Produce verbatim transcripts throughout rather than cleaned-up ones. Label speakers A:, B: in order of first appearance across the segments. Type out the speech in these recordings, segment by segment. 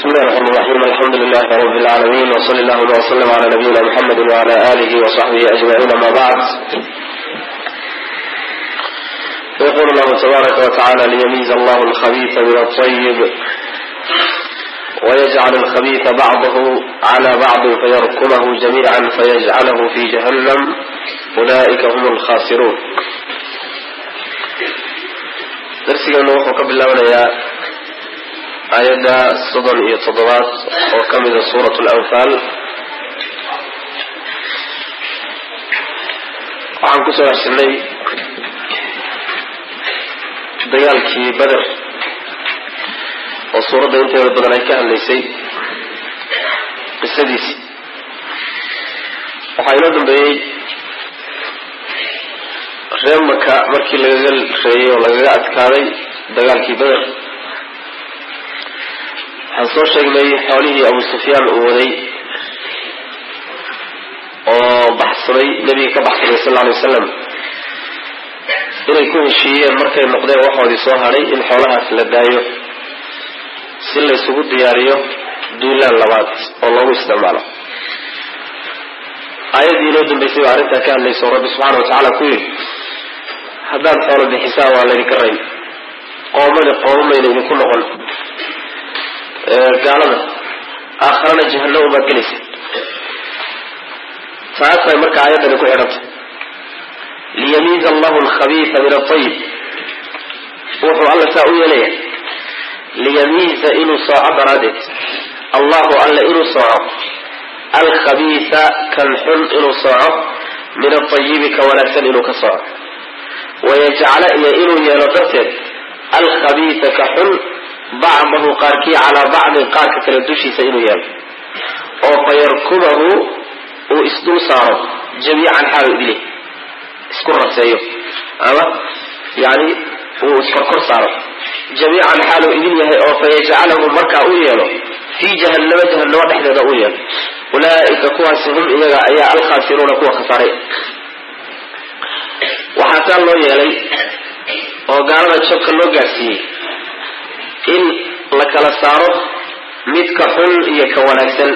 A: بسم الله الرحمن الرحيم الحمد لله رب العالمين وصلى الله وسلم على نبينا محمد وعلى آله وصحبه أجمعين ما بعد. يقول الله تبارك وتعالى ليميز الله الخبيث من الطيب ويجعل الخبيث بعضه على بعض فيركمه جميعا فيجعله في جهنم أولئك هم الخاسرون. درسنا نوحو قبل الله آيات صدر إيه تضبات وكمل سورة الأنفال وعن كسر السنة ديالكي بدر والصورة دي انتهى بدنا كان ليسي السديس وحينادم بي غير مكا مركي لغل خيي ولغل أدكاري ديالكي بدر waxaan soo sheegnay xoolihii Abu Sufyaan uu waday oo baxsaday nabiga ka baxsaday sallallahu alayhi wasallam inay ku heshiiyeen markay noqdeen waxoodii soo haray in xoolahaas la daayo si la isugu diyaariyo duulaan labaad oo loogu isticmaalo. aayadii loo dambeysay waa arrinta ka hadlayso Rabbi subhanahu wa ta'ala ku yiri haddaan xoolo bixisaan waa laydinka reey qoomada qoomayna idinku noqon قالنا آخرنا جهنم ما جلس فأصلا مركع آيات نكو عرفت ليميز الله الخبيث من الطيب وحو الله سأوي ليه ليميز إنو صاعب رادت الله ألا إنو صاعب الخبيث كالحل إنو صاعب من الطيب كولكسن إنو كصاعب ويجعل إنو يلدرت الخبيث كحل بعضه قاركي على بعض قارك كالدوشي سينو يال او فيركبه واسدو صار جميعا حاله إليه اسكر رسايه اما يعني واسكر صار جميعا حاله إليه او فيجعله مركا اوياله في جهنم جهنم نحن اويال أولئك كواسهم إيجا أيا الخاسرون كوا خسارين وحتى الله يالي وقالنا تشبك الله قاسيه in la kala saaro midka xun iyo ka wanaagsan.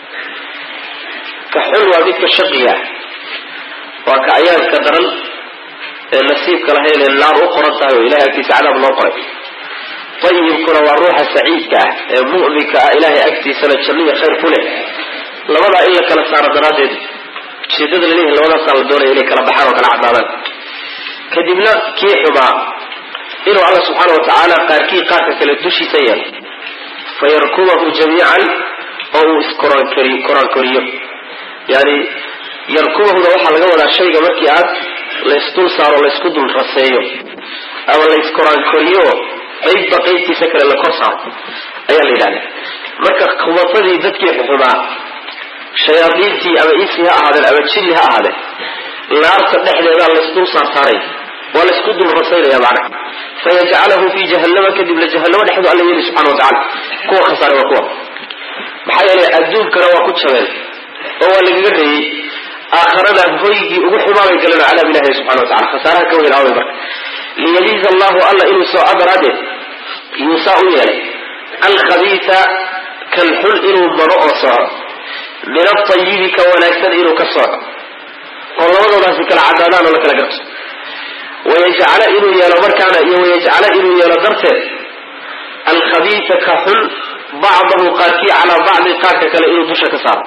A: ka xun waa midka shaqiya waa ka ayaadka daran ee nasiibka lahayn ee naar u qoran tahay oo ilaahay agtiisa cadaab loo qoray. tayyibkuna waa ruuxa saciidka ah ee mu'minka ah ilaahay agtiisana janniyo khayr ku leh. labada in la kala saaro daraadeed jeedada leeyahay labadaas la doonaya inay kala baxaan oo kala cadaadaan. kadibna kii xumaa إنه الله سبحانه وتعالى قاركي قارك كلا دوشي سيال فيركبه جميعا أو إسكران كري كران كريم يعني يركبه ده واحد لقوا ولا شيء قبل كيات لا يستول صار ولا يسكدوا الرسيو أو لا يسكران كريو أي بقيت في سكر القصة أي اللي يعني مركب قوتي ذاتك حكما شياطينتي أو إيسها هذا أو تشيلها هذا لا تصدق لنا لا يستول صار صاري ولا يسكدوا الرسيل يا معنا فيجعله في جهنم كذب لجهنم نحن الله يلي سبحانه وتعالى كوا خسارة وكوا محيالي أدوب كروا كوت شمال هو اللي يقري آخرنا هويجي وحما يقلنا على بالله سبحانه وتعالى خسارة كوي العوض برك ليميز الله الله إنه سوء أبراده يساء يلي الخبيث كالحل إنه مرؤ صار من الطيب كوناكسن إنه كصار والله ما ناسك العدادان ولا كلا ويجعل إنه يلا مركانا ويجعل إنه يلا درته الخبيث كحل بعضه قاركي على بعض قارك كلا إنه دوشة كسار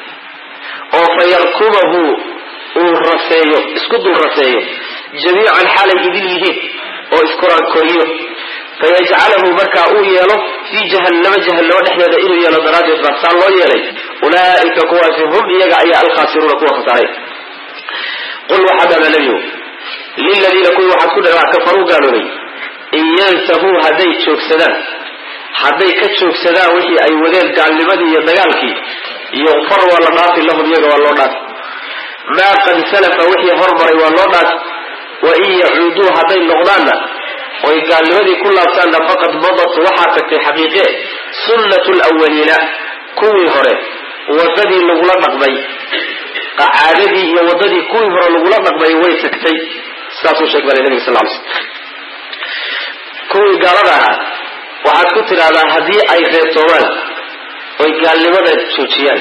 A: وفيركبه الرسايو اسكد الرسايو جميعا حالة إذنه واسكرا كوريو فيجعله مركا يلا في جهنم جهنم نحن إنه يلا دراجة برسال الله يلي أولئك كواسهم يقع الخاسرون كوا خسارين. قل وحدنا نبيه للذين كل واحد كل كفروا قالوا لي إن ينسفوا هذي تشوف سدان هذي كتشوف سدان وحي أي ولد قال لمدي يدقالك يغفر ولا ناطي لهم يقع والله ناطي ما قد سلف وحي هربر والله ناطي وإن يعودوا هذي النغلانا ويقال لمدي كل أبتان فقط مضت وحاكت حقيقة سنة الأولين كوي هره وضدي النغلان نقبي قعادي وضدي كوي هره النغلان نقبي ويسكتي ساسو شيخ بن النبي صلى الله عليه وسلم كوي قالها waxaad ku tiraahdaa haddii ay reebtoomaan oy gaalnimada joojiyaan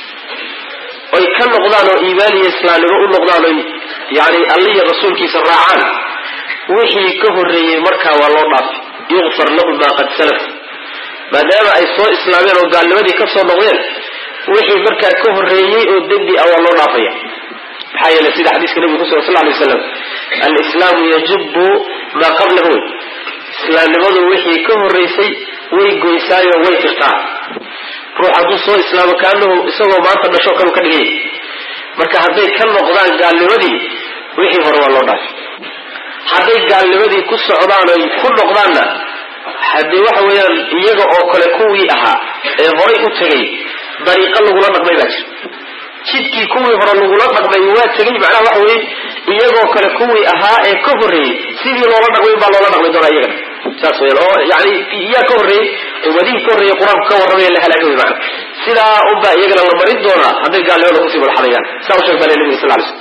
A: oy ka noqdaan oo iimaan iyo islaamnimo u noqdaan oy yani alla iyo rasuulkiisa raacaan wixii ka horreeyey markaa waa loo dhaafi yuqfar lahu maa qad salaf maadaama ay soo islaameen oo gaalnimadii ka soo noqdeen wixii markaa ka horreeyey oo dembi ah waa loo dhaafaya maxaa yeelay sida xadiiska nabiga ku sugan sal alay wasalam alislaamu yajubu maa qablahu islaamnimadu wixii ka horraysay way goysaayo way tirtaa ruux hadduu soo islaamo kaanahu isagoo maanta dhasho kanu ka dhigay marka hadday ka noqdaan gaalnimadii wixii hore waa loo dhaafi hadday gaalnimadii ku socdaan oy ku noqdaanna haddii waxa weeyaan iyaga oo kale kuwii ahaa ee horay u tegay dariiqo lagula dhaqmay baa jira jidkii kuwii hore lagula dhaqmay waa tegay macnaha waxa weeye iyagoo kale kuwii ahaa ee ka horreeyey sidii loola dhaqmay baa loola dhaqmay doonaa iyagana saas weyan oo yani iyaa ka horreeyey wadihii ka horreeyey qur-aanku ka warramaya la halaagay wey macana sidaa unbaa iyagana la marin doonaa hadday gaalnimada kusii madaxadayaan saa u sheeg baa le nabiga sal lay slam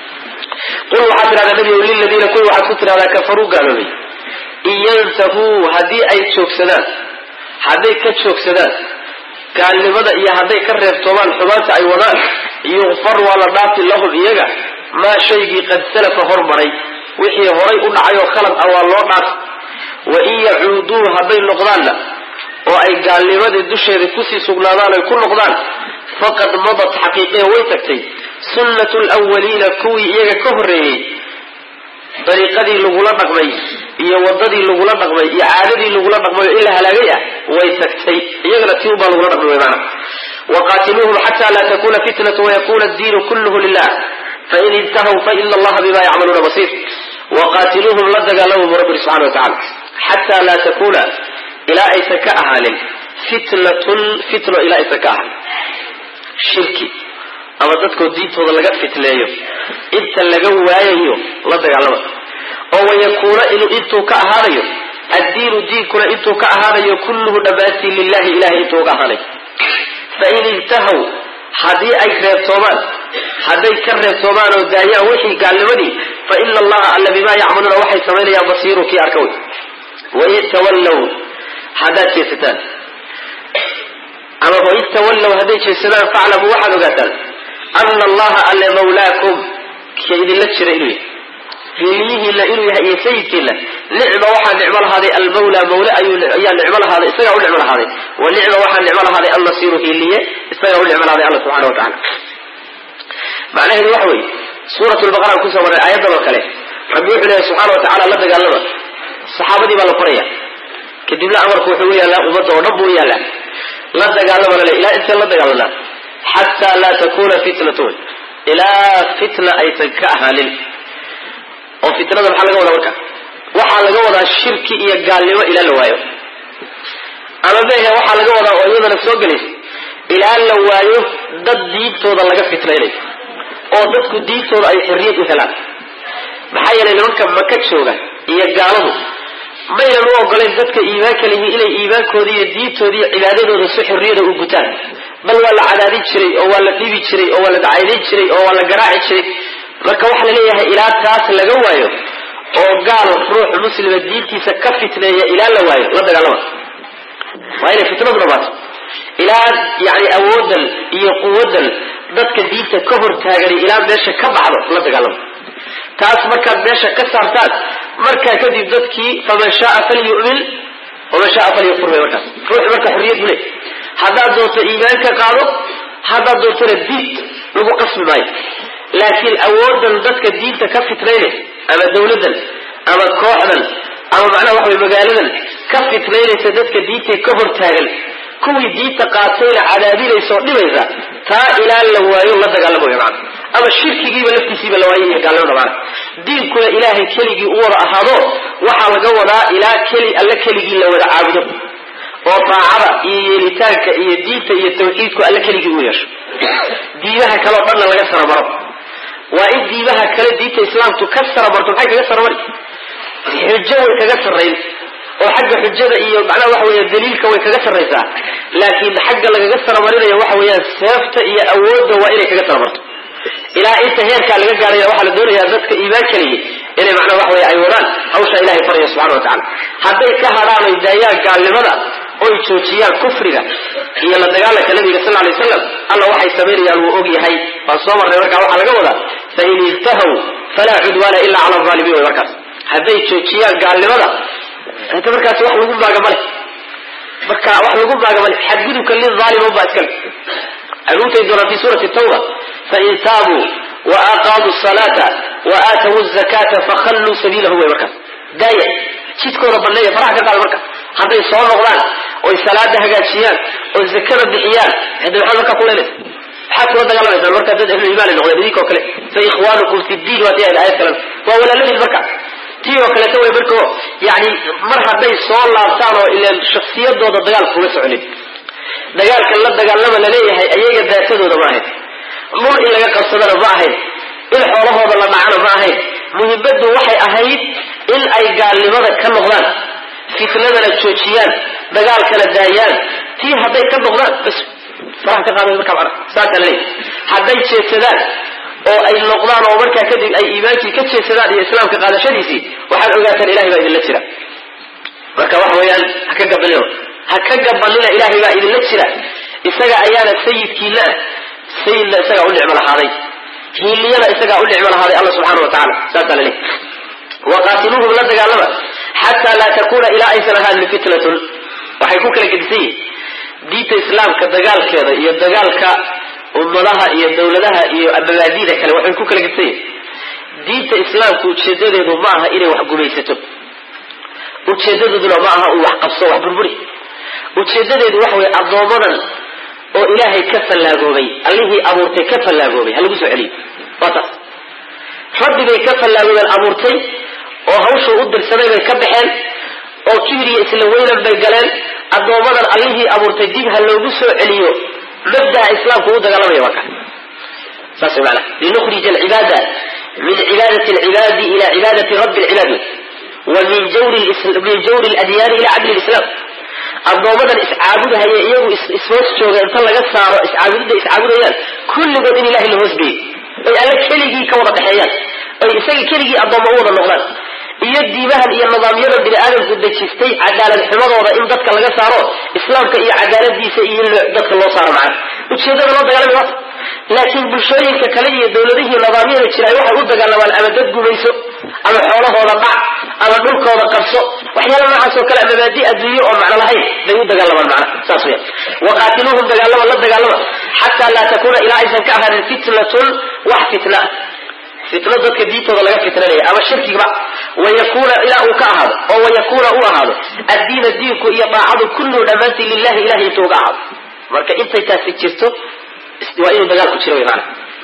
A: qul waxaad tidhahdaa nabigow liladiina kuwii waxaad ku tidhahdaa kafaruu gaaloobay in yantahuu haddii ay joogsadaan hadday ka joogsadaan gaalnimada iyo hadday ka reebtoomaan xumaanta ay wadaan yukfar waa la dhaafi lahum iyaga maa shaygii qad salafa hormaray wixii horay u dhacay oo khalad ah waa loo dhaafi wain yacuuduu hadday noqdaanna oo ay gaalnimadii dusheeda kusii sugnaadaan oy ku noqdaan faqad madat xaqiiqee way tagtay sunnatu lwaliina kuwii iyaga ka horreeyey dariiqadii lagula dhaqmay iyo wadadii lagula dhaqmay iyo caadadii lagula dhaqmay oo in la halaagay ah way tagtay iyagana tii ubaa lagula dhaqmay wy maana waqaatiluuhum xataa laa takuna fitnatu wayakuna addiinu kulluhu lilah fain intahaw faina allaha bima yacmaluuna basiir waqaatiluuhum la dagaalama bu rabbi subxana wa tacala xataa laa takuna ilaa aysan ka ahaanin fitnatun fitno ilaa aysan ka ahaanin shirki ama dadkoo diintooda laga fitneeyo inta laga waayayo la dagaalama oo wayakuuna inuu intuu ka ahaanayo addiinu diinkuna intuu ka ahaanayo kulluhu dhammaantii lilahi ilahay intuu ka ahaanayo fain intahaw haddii ay reebtoomaan hadday ka reebtoomaan oo daayaan wixii gaalnimadii fa ina allaha alla bimaa yacmaluuna waxay samaynayaan basiiru kii arka wey wain tawallow haddaad jeesataan ama wain tawallow hadday jeesadaan faclamuu waxaad ogaataan ana allaha alle mawlaakum ka idinla jira inuu yahay hiliyihiinna inuu yahay iyo sayidkiinna nicma waxaa nicmo lahaaday almawlaa mawle ayaa nicmo lahaaday isagaa u nicmo lahaaday wa nicma waxaa nicmo lahaaday annasiiru hiliye isagaa u nicmo lahaaday alla subxana wa tacala macnaheedu waxa weeye suurat lbaqara aan kusoo marray aayaddan oo kale rabbi wuxuu leeyahay subxana wa tacala la dagaalama saxaabadii baa la qoraya kadibna amarku wuxuu u yaallaa ummadda oo dhan buu u yaallaa la dagaalama lale ilaa intee la dagaalanaa xataa laa takuna fitnatun ilaa fitna aysan ka ahaanin oo fitnada maxaa laga wadaa marka waxaa laga wadaa shirki iyo gaalnimo ilaa la waayo ama mehe waxaa laga wadaa oo iyadana soo gelaysa ilaa la waayo dad diintooda laga fitnaynayo oo dadku diintooda ay xorriyad u helaan maxaa yeelay nimanka maka jooga iyo gaaladu maynan u ogolayn dadka iimaanka lihi inay iimaankooda iyo diintooda iyo cibaadadooda si xorriyada u gutaan bal waa la cadaadin jiray oo waa la dhibi jiray oo waa la dacaydayn jiray oo waa la garaaci jiray marka waxaa la leeyahay ilaa taas laga waayo oo gaal ruux muslima diintiisa ka fitneeya ilaa la waayo la dagaalama waa inay fitnadu dhamaato ilaa yani awoodan iyo quwadan dadka diinta ka hortaagani ilaa meesha ka baxdo la dagaalama taas markaad meesha ka saartaan markaa kadib dadkii faman shaaa falyu'min waman shaaa falyakfur bay markaas ruux marka xorriyad bule haddaad doonto iimaanka qaado haddaad doontona diid lagu qasbi maayo laakiin awoodan dadka diinta ka fitnaynay ama dawladdan ama kooxdan ama macnaha waxa way magaaladan ka fitnaynaysa dadka diinta ka hortaagan kuwii diinta qaatayna cadaadinaysa oo dhibaysa taa ilaa la waayo la dagaalamo wey macana ama shirkigiiba laftiisiiba la waayo iyo gaalnimada macana diinkuna ilaahay keligii u wada ahaado waxaa laga wadaa ilaa keli alla keligii la wada caabudo oo daacada iyo yeelitaanka iyo diinta iyo tawxiidku alla keligii u yeesho diimaha kale oo dhanna laga saramaro waa in diimaha kale diinta islaamtu ka saramarto maxay kaga saramari xujo way kaga sarrayn oo xagga xujada iyo macnaha waxa weeye daliilka way kaga sarraysaa laakiin xagga lagaga saramarinayo waxa weeyaan seefta iyo awoodda waa inay kaga saramarto ilaa inta heerkaa laga gaaraya waxaa la doonayaa dadka iimaan kaliya inay macnaha waxa weye ay wadaan hawsha ilahay faraya subxana wa tacala hadday ka hadhaan oy daayaan gaalnimada oy joojiyaan kufriga iyo la dagaalanka nabiga sallallahu alayhi wasallam alla waxay sameeyaan uu og yahay waa soo marnay marka waxa laga wadaa fa in intahu fala udwana illa ala zalimin markaas haday joojiyaan gaalnimada inta markaas wax lagu baagamale marka wax lagu baagamale xadgudubka lil zalimin ba iskale aluutay doona fi surati tawba fa in taabu wa aqamu as-salata wa atu az-zakata fa khallu sabilahu wa markaas daaya jidkooda banneeya faraha ka qaad marka haday soo noqdaan oo salaada hagaajiyaan oo zakada bixiyaan haday waxa marka kuleelay waxa kula dagaalaysan marka dad ahlu iimaan noqday idinko kale fa ikhwaanukum fi diin wa ta'ala ayat kalam wa wala ladin marka tiyo kale way marka yaani mar haday soo laabtaan oo ilaa shakhsiyadooda dagaal kuma soconin dagaalka la dagaalama la leeyahay ayaga daatadooda ma ahayn dhul in laga qabsadana ma ahayn in xoolahooda la dhacana ma ahayn muhibbadu waxay ahayd in ay gaalnimada ka noqdaan fitnadana joojiyaan dagaalkana daayaan tii haday ka noqdaan bas faraha ka qaadaan marka bara saaka leey haday jeedsadaan oo ay noqdaan oo marka kadib ay iimaankii ka jeedsadaan iyo islaamka qaadashadiisii waxaan ogaataan ilaahay baa idin la jira marka wax weeyaan ha ka gabalino ha ka gabalina ilaahay baa idin la jira isaga ayaana sayidkiina sayidna isaga u nicmo lahaaday hiiliyada isaga u nicmo lahaaday Allah subhanahu wa ta'ala saaka leey وقاتلوهم لا دغالما حتى لا تكون الى ايسر هذه الفتنه waxay ku kala gedisay diinta islaamka dagaalkeeda iyo dagaalka ummadaha iyo dawladaha iyo abadaadida kale waxay ku kala gedisay diinta islaamku ujeedadeedu ma aha inay wax gumaysato ujeedadeedu ma aha wax qabso wax burburi ujeedadeedu wax way adoomadan oo ilaahay ka fallaagoobay allihii abuurtay ka fallaagoobay hal ugu soo celiyo wata rabbi bay ka fallaagoobay abuurtay oo hawshu u dirsaday bay ka baxeen oo kibiriga isla weynan bay galeen adoomadan allihii abuurtay dib ha loogu soo celiyo mabda islaamku u dagaalamaya waka saasi macna linukhrij al-ibada min ibadati al-ibadi ila ibadati rabb al-ibad wa min jawr al-islam min jawr al-adyan ila adl al-islam adoomadan iscaabudaha iyagu isfoos jooga inta laga saaro iscaabudida iscaabudayaan kulligood in ilaahay la hoosbiyo ay alla keligii ka wada dhaxeeyaan ay isaga keligii adooma wada noqdaan iyo diibahan iyo nidaamyada bini'aadamku dejistay cadaalad xumadooda in dadka laga saaro islaamka iyo cadaaladiisa iyo dadka loo saaro macna ujeedada loo dagaalamayo laakiin bulshooyinka kale iyo dawladaha nidaamyada jiray waxay u dagaalamaan ama dad gumayso ama xoolahooda dhac ama dhulkooda qabso waxyaalo noocaas oo kale mabaadi adduunyo oo macna lahayn bay u dagaalamaan macna saas weey waqatiluhum dagaalama la dagaalama hatta la takuna ila aysan ka aharin fitnatun wa fitna fitna dadka diintooda laga fitnanaya ama shirkiga ويكون الى وكاهد او ويكون او اهاد الدين دينك iyo baacadu kullu dhamanti lillahi ilahi toogaad marka intay taasi jirto waa in dagaal ku jiro weeyaan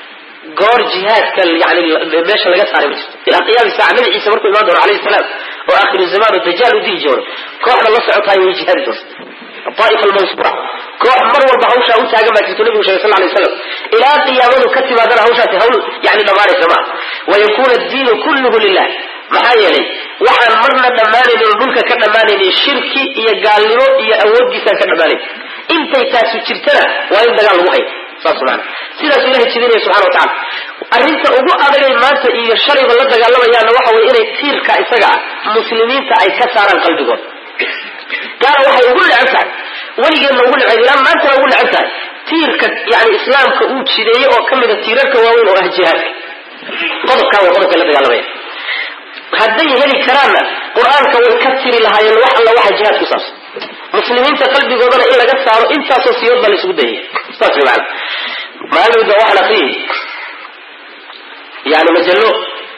A: goor jihadka yaani meesha laga saaray ila qiyaam saaca nabi Isa markuu imaan doono alayhi salaam oo aakhir zaman dajjal u dii jiro kooxda la socotay way jihad الطائف المنصورة كوح مرة بهوشة أو تاجم ما تقولي وشيء صلى الله عليه وسلم إلى قيامه كتب هذا هوشة هول يعني نبار السماء ويكون الدين كله لله محايا لي وحن مرنا دماني من الملك كدماني الشرك يقال له يأود جسا كدماني انت يتاسو تشرتنا وين دقال وحي صلى الله سيدة سيدة تشديني سبحانه وتعالى أرنت أبو أبني مانت إيا الشريف الله دقال الله يعني وحوى إلي كثير كأساقع مسلمين تأي كسارا قلبكم قال وحي يقول لعنتها ولي قال نقول لعنتها ما أنت نقول لعنتها تيرك يعني إسلام كأوت شدية وكمل التيرك ووين وأهجهات قضب كان وقضب كان لدي على هذي هلي كرامة قرآن كان كثير لها يلوح الله واحد جهات قصص مسلمين تقلبي قضنا إلا قد صاروا إنت أسوسيوت بل يسوديه استطري معنا ما له إذا واحد فيه يعني مجلو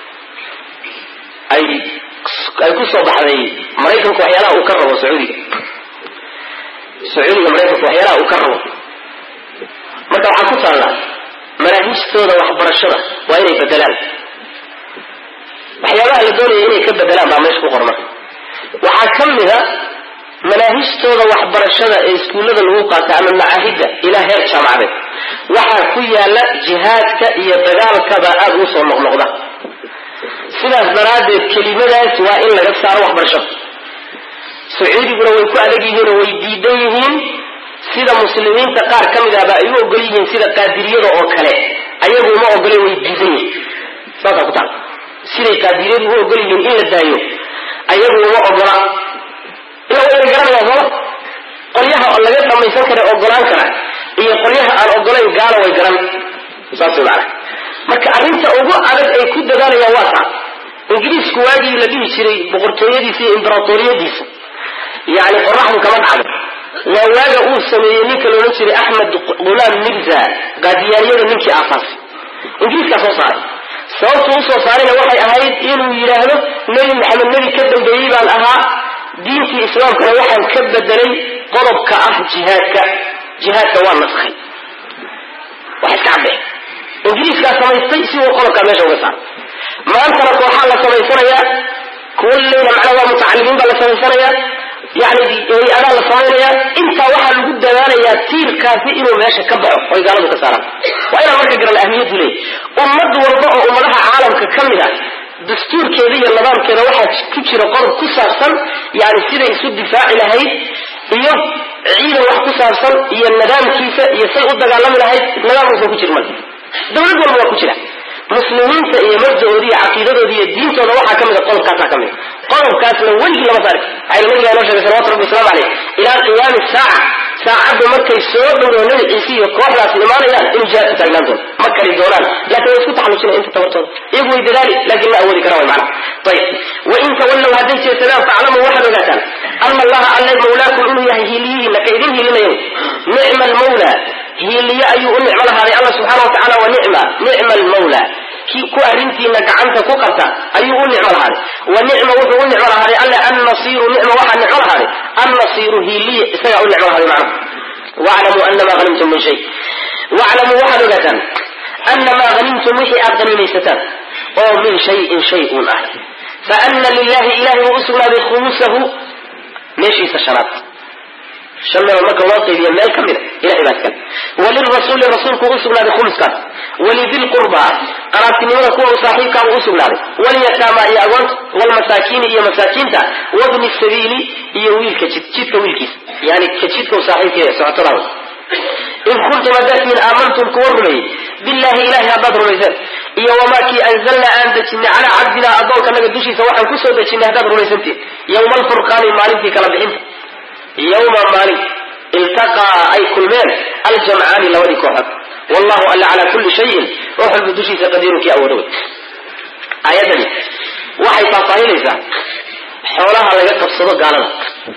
A: أي أي قصة بحري مريكا كوحيالا وكرموا سعودي سعودي مريكا كوحيالا وكرموا مركا وحاكوت الله مناهيش تودا وحبر الشرع وإني بدلال waxyaabaha la doonaya inay ka bedelaan baa meesha ku qornaa waxa kamida manaahijtooda waxbarashada ee iskuulada lagu qaato ama macaahida ila heer jaamacadeed waxa ku yaala jihaadka iyo dagaalka aad u soo noqnoqda sidaas daraadeed kelimadaas waa in laga saaro waxbarashada Sacuudiguna way ku adag yihiin oo way diidan yihiin sida muslimiinta qaar kamida baa ay u ogol yihiin sida qaadiriyada oo kale ayagu ma ogolay way diidan yihiin saaka ku taal sida qaadiriyadu u ogol yihiin in la daayo ayagu ma ogola ila way garanayaan qolyaha oo laga dhamaysan kara ogolaan kara iyo qolyaha aan ogolayn gaalo way garan saasoo macna marka arrinta ugu adag ay ku dadaalayaan waa taa ingiriisku waagii la dhihi jiray boqortooyadiisa iyo imbaraatoriyadiisa yani qoraxdu kama dhacdo waa waaga uu sameeyey ninka loolan jiray axmed gulaam mirza qaadiyaaniyada ninkii aasaasay ingiriiskaa soo saaray sababtu usoo saarayna waxay ahayd inuu yidhaahdo nebi maxamed nebi ka dambeeyey baan ahaa diintii islaamkana waxaan ka bedelay qodobka ah jihaadka jihaadka waa naskhay wax iska caddee ingiriiskaa samaystay si uu qodobkaa meesha uga saaro maantana kooxaa la samaysanayaa kuwa leyla macnaa waa mutacalimiin baa la samaysanayaa yani hay-adaa la samaynayaa intaa waxaa lagu dadaalayaa tiirkaasi inuu meesha ka baxo oy gaaladu ka saaraan waa inaan marka garan ahmiyadu leey ummad walba oo ummadaha caalamka ka mid a dastuurkeeda iyo nidaamkeeda waxaa ku jira qodob ku saabsan yani siday isu difaaci lahayd iyo ciidan wax ku saabsan iyo nidaamkiisa iyo say u dagaalami lahayd nidaamkiisa ku jirma dawlad walba waa ku jira muslimiinta iyo mabdaooda iyo caqiidadooda iyo diintooda waxaa kamid a qodobkaasaa kamid qodobkaasna weligii lama saari waxay nabiga inoo sheegay salawatu rabbi wasalaamu caleyh ilaa qiyaami saaca saacaddu markay soo dhowdo nabi ciise iyo kooxdaas imaanayaan inuu jihaadku taagnaan doono ma kari doonaan laakiin way isku taxallujinaya inta tabartooda iyagu way dadaali laakiin ma awoodi karaan way macna ayib wain tawallow hadday jeesadaan faclamuu waxaad ogaataan ana allaha alle mawlaakum inuu yahay hiiliyihiina ka idin hiilinayo nicma almawla hiiliye ayuu u nicmo lahaaday alla subxaana watacaala wa nicma nicma almawla kii ku arrintiina gacanta ku qabta ayuu u nicmo lahaaday wa nicma wuxuu u nicmo lahaaday alle annasiiru nicma waxaa nicmo lahaaday annasiiru hiiliye isagaa u nicmo lahaaday macna waclamuu anamaa hanimtum min shay waclamuu waxaad ogaataan anamaa hanimtum wixii aad hanimaysataan oo min shayin shay uun ah fa ana lilahi ilahay wuu u sugnaaday khumusahu meeshiisa shanaad shan meelood marka loo qaybiyo meel ka mida ilahay baa iskale walirasuuli rasuulku u sugnaaday khumuskaas walidilqurba qaraabtinimada kuwa u saaxiibkaaba u sugnaaday walyataama iyo agoonta walmasaakiini iyo masaakiinta wabni sabiili iyo wiilka jid jidka wiilkiisa yani ka jidka u saaxiibka socotada in kuntum hadaatiin aamantum kuwa rumeeyey billahi ilahay haddaad rumayseen iyo wamaa kii anzalna aan dejinay calaa cabdina addoonkanaga dushiisa waxaan kusoo dejinay haddaad rumaysantiin yawma alfurqaani maalintii kala bixinta yawma maalin iltaqaa ay kulmeen aljamcaani labadii kooxood wallahu alla calaa kulli shayin wax walba dushiisa qadiirun kii awoodo wey aayadani waxay faahfaahinaysaa xoolaha laga qabsado gaalada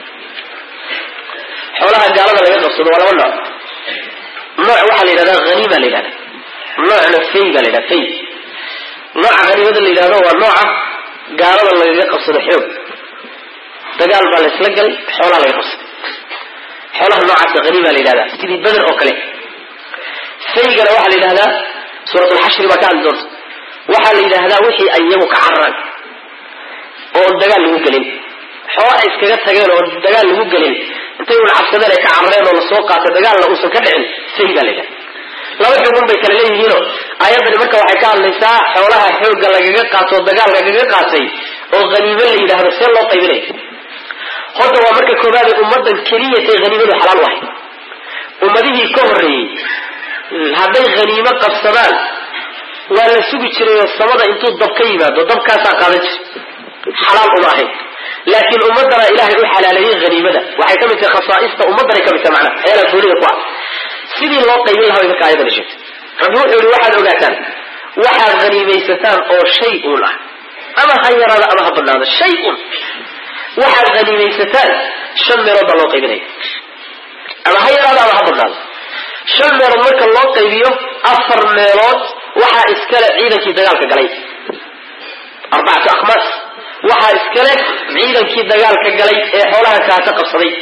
A: xoolaha gaalada laga qabsado waa laba nooc nooc waxaa la yidhahdaa haniima la yidhahda noocna fay baa la yidhahda fay nooca haniimada la yidhahdo waa nooca gaalada lagaga qabsado xoog dagaal baa la isla galay xoolaha laga qabsado xoolaha noocaasa haniima la yidhahdaa sidii beder oo kale faygana waxaa la yidhahdaa suuratulxashri baa ka hadli doonta waxaa la yidhaahdaa wixii ay iyagu ka cararaan oo on dagaal lagu gelin xoola ay iskaga tageen oo dagaal lagu gelin intay un cabsadeen ay ka carareen oo lasoo qaatay dagaalna uusan ka dhicin fay baa la yidhahda laba xugun bay kala leeyihiinoo aayaddani marka waxay ka hadlaysaa xoolaha xoogga lagaga qaato oo dagaal lagaga qaatay oo haniimo la yidhaahdo see loo qaybinaya horta waa marka koobaade ummadan keliyatay haniimadu xalaal u ahay ummadihii ka horreeyey hadday haniimo qabsadaan waa la sugi jiray oo samada intuu dab ka yimaado dabkaasaa qaadan jiray xalaal uma ahayn laakiin ummadana ilaahay u xalaaleeyey haniimada waxay ka mid tahay khasaaista ummaddanay ka mid tahay macnaha waxyaalaha gooniga ku ah sidii loo qaybin lahaa bay marka aayadani sheegtay rabbi wuxuu yihi waxaad ogaataan waxaad haniimaysataan oo shay uun ah ama ha yaraada ama ha badnaado shay un waxaad haniimaysataan shan meelood baa loo qaybinaya ama ha yaraada ama ha badnaado shan meelood marka loo qaybiyo afar meelood waxaa iskale ciidankii dagaalka galay arbacatu akhmaas waxaa iskale ciidankii dagaalka galay ee xoolaha kaata qabsaday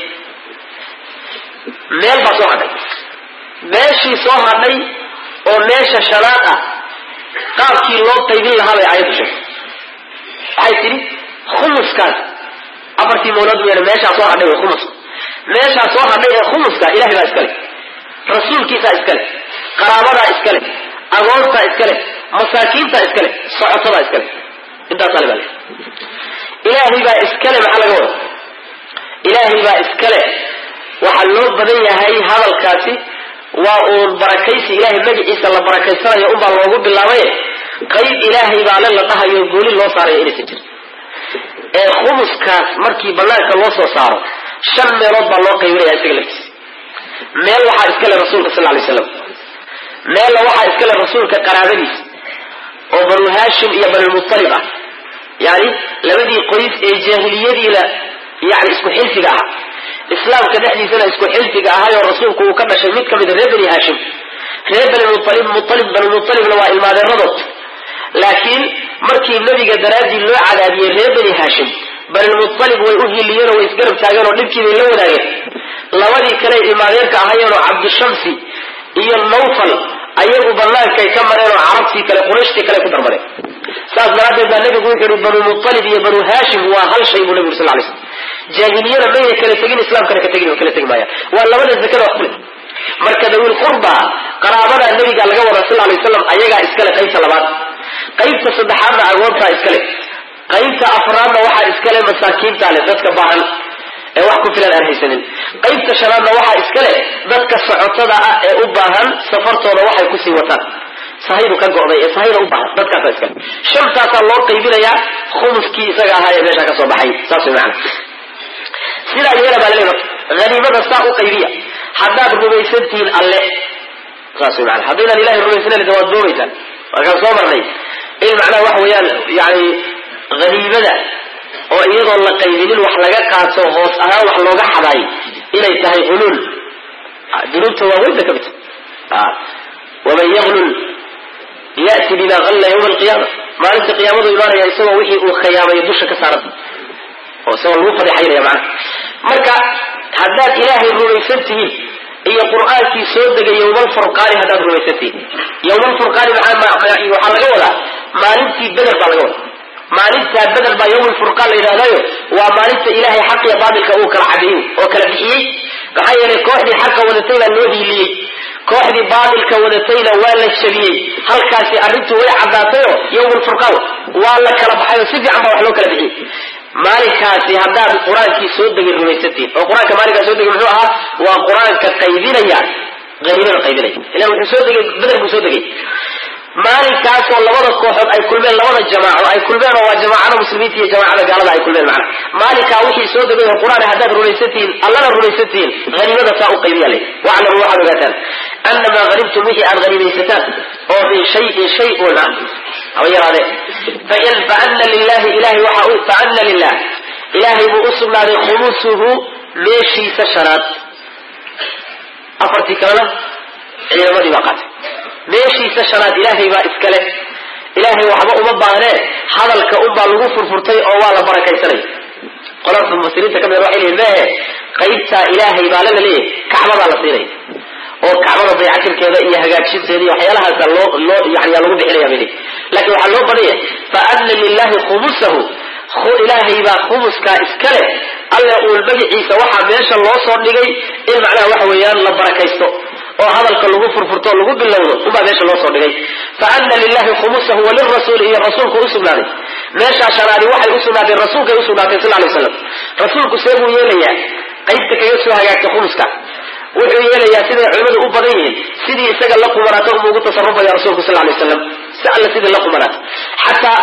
A: meel baa soo hadhay meeshii soo hadhay oo meesha shanaad ah qaabkii loo qaybin lahaa bay aayaddu sheegtay waxay tidhi khumuskaas afartii mawlood weena meeshaa soo hadhay ee khumuska meeshaa soo hadhay ee khumuska ilahay baa iskale rasuulkiisaa iskale qaraabadaa iskale agoontaa iskale masaakiintaa iskale socotadaa iskale intaasaa le baa le ilaahay baa iskale maxaa laga wada ilaahay baa iskale waxaa loo badan yahay hadalkaasi waa uun barakaysi ilaahay magaciisa la barakaysanayo unbaa loogu bilaabay qayb ilaahay baa le la dhahayo gooli loo saarayo inaysan jirin ee khumuskaas markii banaanka loo soo saaro shan meelood baa loo qaybinaya isaga laftiisa meel waxaa iskale rasuulka sal alay slam meelna waxaa iskale rasuulka qaraabadiis oo banu haashim iyo banulmutalib ah yani labadii qoys ee jaahiliyadiina yani isku xilfiga ahaa islaamka dhexdiisana isku xilfiga ahaayoo rasuulku uu ka dhashay mid kamida reer bani haashim reer bani mutalib mutalib banulmutalibna waa ilmaadeeradood laakiin markii nebiga daraaddii loo cadaadiyey reer bani haashim banulmutalib way u hiliyeen oo way isgarab taageen oo dhibkii bay la wadaageen labadii kale ilmaadeerka ahayeenoo cabdishamsi iyo nawfal ayagu bannaankay ka mareen oo carabtii kale qurayshtii kale ku darmadeen saas daraaddeed baa nebigu wuxuu yihi banu mutalib iyo banu haashim waa hal shay buu nebigu sal lay slam jaahiliyana mayna kala tegin islaamkana ka tegin kala tegi maayaan waa labada zakada wax kule marka dawil qurba qaraabada nebiga laga wada sal lay wasalam ayagaa iskale qaybta labaad qaybta saddexaadna agoontaa iskale qaybta afraadna waxaa iskale masaakiinta leh dadka baahan ee wax ku filan aan haysanin qaybta shanaadna waxaa iskale dadka socotada ah ee u baahan safartooda waxay kusii wataan sahaydu ka go'day ee sahayda u baahan dadkaasa iskale shantaasaa loo qaybinayaa khumuskii isaga ahaa ee meesha ka soo baxay saas way macana sidaa yeela baa laleeyahay haniimada saa u qaybiya haddaad rumaysantihiin alle saas way macana haddaydan ilahay rumaysanen de waad doonaysaan markaan soo marnay in macnaha waxa weeyaan yani haniimada oo iyadoon la qaybinin wax laga qaato hoos ahaan wax looga xadaayo inay tahay hulul dunuubta waaweynta ka mid waman yaglul ya'ti bima alla yawma alqiyaama maalinta qiyaamadu imaanaya isagoo wixii uu khiyaamay dusha ka saaran oo isagoo lagu fadixaynaya macana marka haddaad ilaahay rumaysan tihiin iyo qur'aankii soo degay yawmalfurqaani haddaad rumaysan tihiin yawmalfurqaani waxaa laga wadaa maalintii beder baa laga wadaa maalintaa beder baa yawmulfurqaan la yidhahdayo waa maalinta ilaahay xaq iyo baatilka uu kala cadeeyey oo kala bixiyey maxaa yeelay kooxdii xaqa wadatay baa loo hiiliyey kooxdii baatilka wadatayna waa la jabiyey halkaasi arrintu way caddaatayoo yawmulfurqaan waa la kala baxay oo si fiican baa wax loo kala bixiyey maalinkaasi haddaad qur-aankii soo degay rumaysantiin oo qur-aanka maalinkaa soo degay muxuu ahaa waa qur-aanka qaybinaya haniimada qaybinaya ilah wuxuu soo degay beder buu soo degay maalinkaasoo labada kooxood ay kulmeen labada jamaaco ay kulmeen oo waa jamaacada muslimiinta iyo jamaacada gaalada ay kulmeen macna maalinkaa wixii soo degay oo qur-aan haddaad rumaysantihiin allana rumaysantihiin haniimada saa u qaybiya le waclamu waxaad ogaataan annamaa hanimtum wixii aad hanimaysataan oo min shayin shay un ah haba yaraadee faana lilahi ilahay waxa faana lilah ilaahay buu u sugnaaday khumusuhu meeshiisa shanaad afartii kalena ciidamadii baa qaatay meeshiisa shanaad ilaahay baa iskale ilaahay waxba uma baahnee hadalka unbaa lagu furfurtay oo waa la barakaysanaya qolada mufasiriinta kamid waxay leeyihin mehe qaybtaa ilaahay baa lala leeyahay kacbadaa la siinaya oo kacbada dayactirkeeda iyo hagaajinteeda iyo waxyaalahaasa loo loo yani yaa lagu bixinaya bay laakiin waxaa loo badanya fa ana lilahi khumusahu ilaahay baa khumuskaa iskale alle uun magaciisa waxaa meesha loo soo dhigay in macnaha waxa weeyaan la barakaysto oo hadalka lagu furfurto lagu bilowdo unbaa meesha loo soo dhigay fa ana lilahi khumusahu walirasuuli iyo rasuulku usugnaaday meeshaa shanaadi waxay usugnaatay rasuulkay usugnaatay sal lay slam rasuulku see buu yeelayaa qaybta kaga soo hagaagta khumuska wuxuu yeelayaa siday culimadu u badan yihiin sidii isaga la qumanaato uma ugu tasarufaya rasuulku sal lay waslam si alla sidii la qumanaato xataa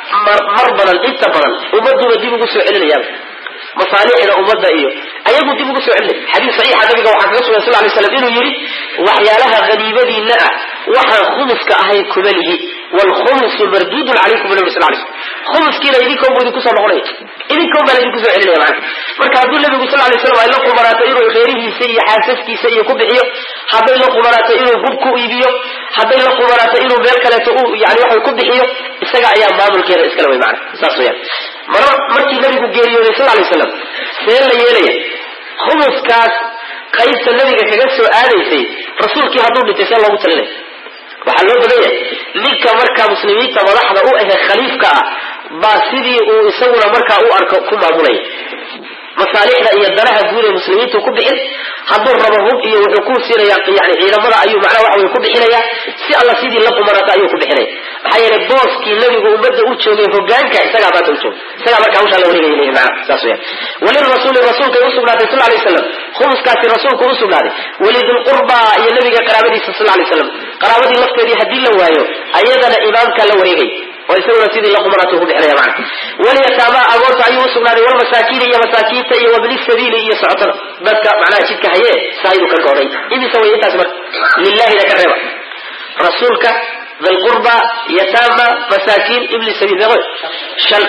A: mar badan inta badan ummaduuna dib ugu soo celinayaa masaalixda ummadda iyo ayagu dib ugu soo celinay xadiis saxiixa nabiga waxaa kaga sugan sal lay slam inuu yidhi waxyaalaha haniimadiina ah waxaan khumuska ahayn kuma lihi waalkhumusu marduudun calaykum bu nabi sal lay slam khumuskiina idinkoon buu idinku soo noqonaya idinkoon baa laidinku soo celinaya macana marka hadduu nabigu sal lay slam ay la qumanaato inuu reerihiisa iyo xaasaskiisa iyo ku bixiyo hadday la qumanaato inuu hub ku iibiyo hadday la qumanaato inuu meel kaleeto u yani waxa ku bixiyo isaga ayaa maamulkeeda iskale way macana saas weyaan mar markii nabigu geeriyooday sal lay slam see la yeelaya khumuskaas qaybta nabiga kaga soo aadaysay rasuulkii hadduu dhintay see loogu talinay waxaa loo badan yahay ninka markaa muslimiinta madaxda u ahe khaliifka ah baa sidii uu isaguna markaa u arko ku maamulaya masaalixda iyo danaha guud ee muslimiintu ku bixin hadduu rabo hub iyo wuxuu ku siinaya yani ciidamada ayuu macnaha waxa wey ku bixinaya si alla sidii la qumanata ayuu ku bixinaya maxaa yeelay booskii nabigu ummadda u joogay hogaanka isagaa maanta u jooga isagaa markaa hawshaa la wareegaya leeyahy macana saas weyaan walirasuuli rasuulkay usugnaatay sal lay waslam khumuskaasi rasuulku usugnaaday walidulqurba iyo nabiga qaraabadiisa sal lay waslam qaraabadii lafteedii haddii la waayo ayadana imaamkaa la wareegay ويسوون سيدي لقمراته بحرية معه واليتامى أقول أيوه سبحانه والمساكين يا مساكين يا وابن السبيل يا سعطنا بس معناه شيء كهيه سايدو كالقوري إذا سويت أسمر لله لك الربا رسولك ذي القربى يتامى مساكين ابن السبيل ذا شل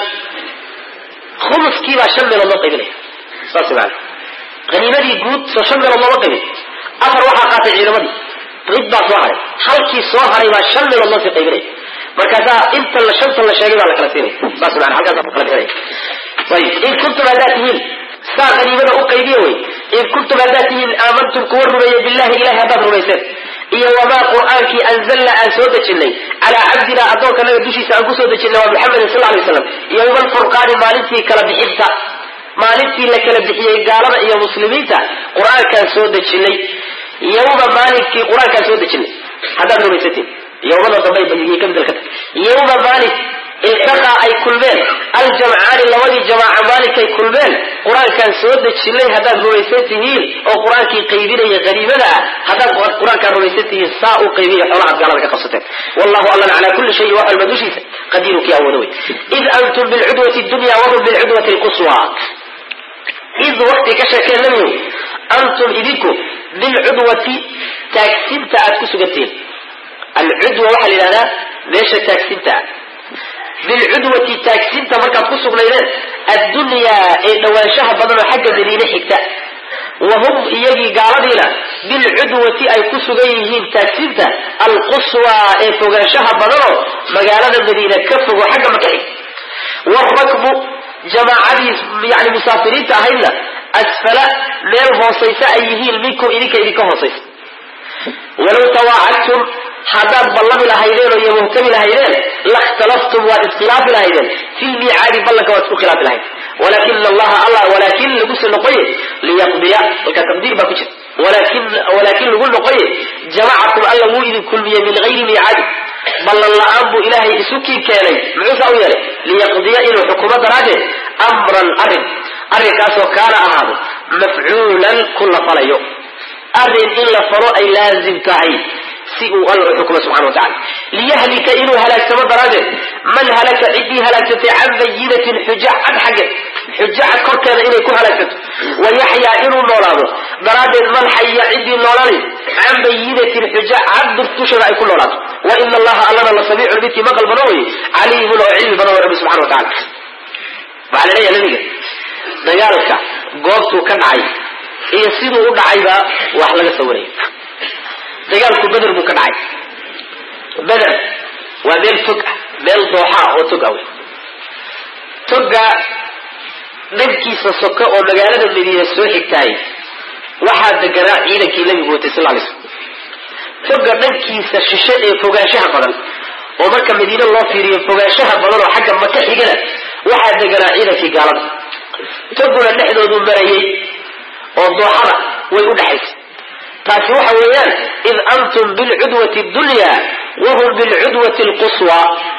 A: خمس كيما شل من الله قبله صلى الله غنيمة دي جود شل من الله قبله أفر وحا قاطع غنيمة دي ربا صهري حلقي صهري ما شل من الله قبله markaasa inta la shanta la sheegay baa la kala siinay bas baan halkaas ka kala galay way in kuntum adatihim saaqanimada u qaybiyo way in kuntum adatihim amantum kuwarruya billahi ilahi hadad rumaysan iyo wama qur'aanki anzalna an soo dejinay ala abdina adoonka naga dushiisa aan ku soo dejinay waa muhammad sallallahu alayhi wasallam iyo wal furqaan maalintii kala bixinta maalintii la kala bixiyay gaalada iyo muslimiinta qur'aanka soo dejinay yawma maalintii qur'aanka soo dejinay hadad rumaysan يوم الضبيب اللي كم ذلك يوم مالك التقى أي كلبين الجمعان اللوالي جماعة مالك أي كلبين قرآن كان سود الشلي هذا رويسته أو قرآن كي قيبينه غريبا هذا قرآن كان رويسته ساء قيبينه حول عبد الله قصته والله أعلم على كل شيء وحل مدوشي قديرك يا أولوي إذ أنتم بالعدوة الدنيا وهم بالعدوة القصوى إذ وقت كشكل لم أنتم إذكم بالعدوة تاكسبت أتكسقتين العدوة واحد لنا ليش تاكسينتا بالعدوة تاكسينتا مركب قصب لنا الدنيا نواشها بدل حق ذلين حكتا وهم يجي قاردنا بالعدوة أي قصبيهم تاكسينتا القصوى فوقاشها بدل مقالة الذين كفوا حق مكحي والركب جماعة يعني مسافرين تأهيلا أسفل مير هوصيسا أيهين منكم إليك إليك هوصيس ولو تواعدتم حداد بالله لهيدين ويمهتم لهيدين لاختلفتم واختلاف لهيدين في الميعاد بلك واتفو خلاف لهيدين ولكن الله الله ولكن لقص النقية ليقضي وكتقدير بكتر ولكن ولكن لقول نقية جماعكم الله موئذ كل من غير ميعاد بل الله أنبو إلهي إسوكي كالي معوث أو يلي ليقضي إلو حكومة راجع أمرا أرد أرد كاسو كان أهاده مفعولا كل فليو أرد إلا فرو أي لازم تعيد سيئوا الله حكمه سبحانه وتعالى ليهلك إنه هلاك سمد راجع من هلك عدي هلاكته عن بينة حجاع عن حقه حجاع كركة إنه يكون هلاكته ويحيى إنه نولاده براجع من حي عدي نولاني عن بينة حجاع عن درتوشة يكون نولاده وإن الله ألنا لصبيع البيت مقل بنوي عليم وعلم بنوي ربي سبحانه وتعالى وعلى ليه نبيك ديالك قوبته كان عاي إيه سيدو قد عايبا وأحلق الثوري dagaalku badr buu ka dhacay badr waa meel fog ah meel dooxa oo tog ah toga dhankiisa soko oo magaalada Madiina soo xigtay waxaa deganaa ciidankii Nabiga sallallahu alayhi wasallam toga dhankiisa shishe ee fogaanshaha badan oo marka Madiina loo fiiriyo fogaanshaha badan oo xagga Makka xigana waxaa deganaa ciidankii gaalada toguna dhexdoodu marayay oo dooxada way u dhaxaysay taasi waxa weeyaan id antum bil'udwati ad-dunya wa hum bil'udwati al-quswa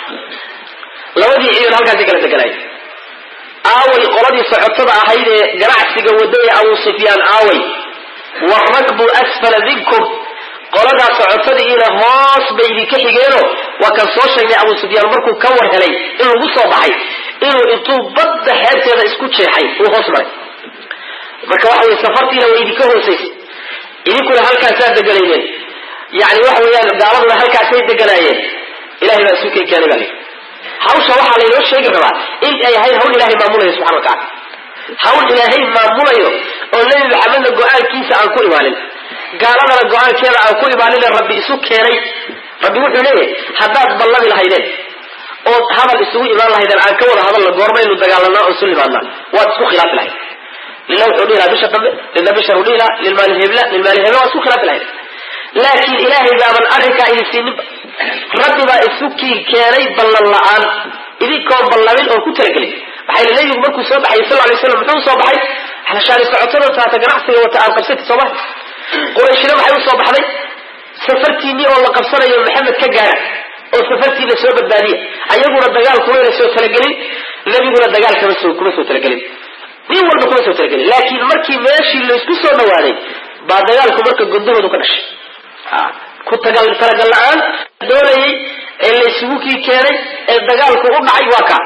A: labadii ciidan halkaas kala degalay aaway qoladii socotada ahayd ee ganacsiga wadada Abu Sufyaan aaway wa rakbu asfala minkum qolada socotada ila hoos bay idinka xigeeno waa kan soo sheegay Abu Sufyaan markuu ka war helay in lagu soo baxay inuu intuu badda xeebteeda isku jeexay uu hoos maray marka waxa weey safartiina way idinka hooseysay idinkuna halkaas degalayeen yaani waxa weeyaan gaaladuna halkaas ay degalaayeen ilaahay baa suuqay keenay bali hawsha waxa la inoo sheegi rabaa in ay ahayd hawl ilaahay maamulayo subhanahu wa ta'ala hawl ilaahay maamulayo oo nabi maxamed go'aankiisa aan ku imaalin gaaladana go'aankeeda aan ku imaalin rabbi isu keenay rabbi wuxuu leeyahay haddaad balladi lahaydeen oo hadal isugu imaan lahaydeen aan ka wada hadalno goormaynu dagaalanaa oo sulimaadna waad isku khilaaf lahayd لله حديلا بشر للنبشر حديلا للمال هبلا للمال هبلا وسو خلاف العين لكن إلهي باب الأركة إنسين ربما السكي كاني بل اللعان إذي كون بلوين أو كتركلي بحيث لا يقبلكم صباح صلى الله عليه وسلم بدون صباحي على شان سعطنا وتتقنعسي وتأنقصيت صباح قريش لما حيو صباح لي سفرتيني والله قبصنا يا محمد كجارة أو سفرتي لسواب الدانية أيقول الدقال كوين لسواب تلقلين لم يقول الدقال كمسواب تلقلين مين والله كم سوتر كذي لكن مركي ماشي اللي يسكسر نوالي بعد ذلك مركي قدومه دكانش ها كنت قال ترى الآن دولي اللي سوكي كيري الدجال كوب معي واقع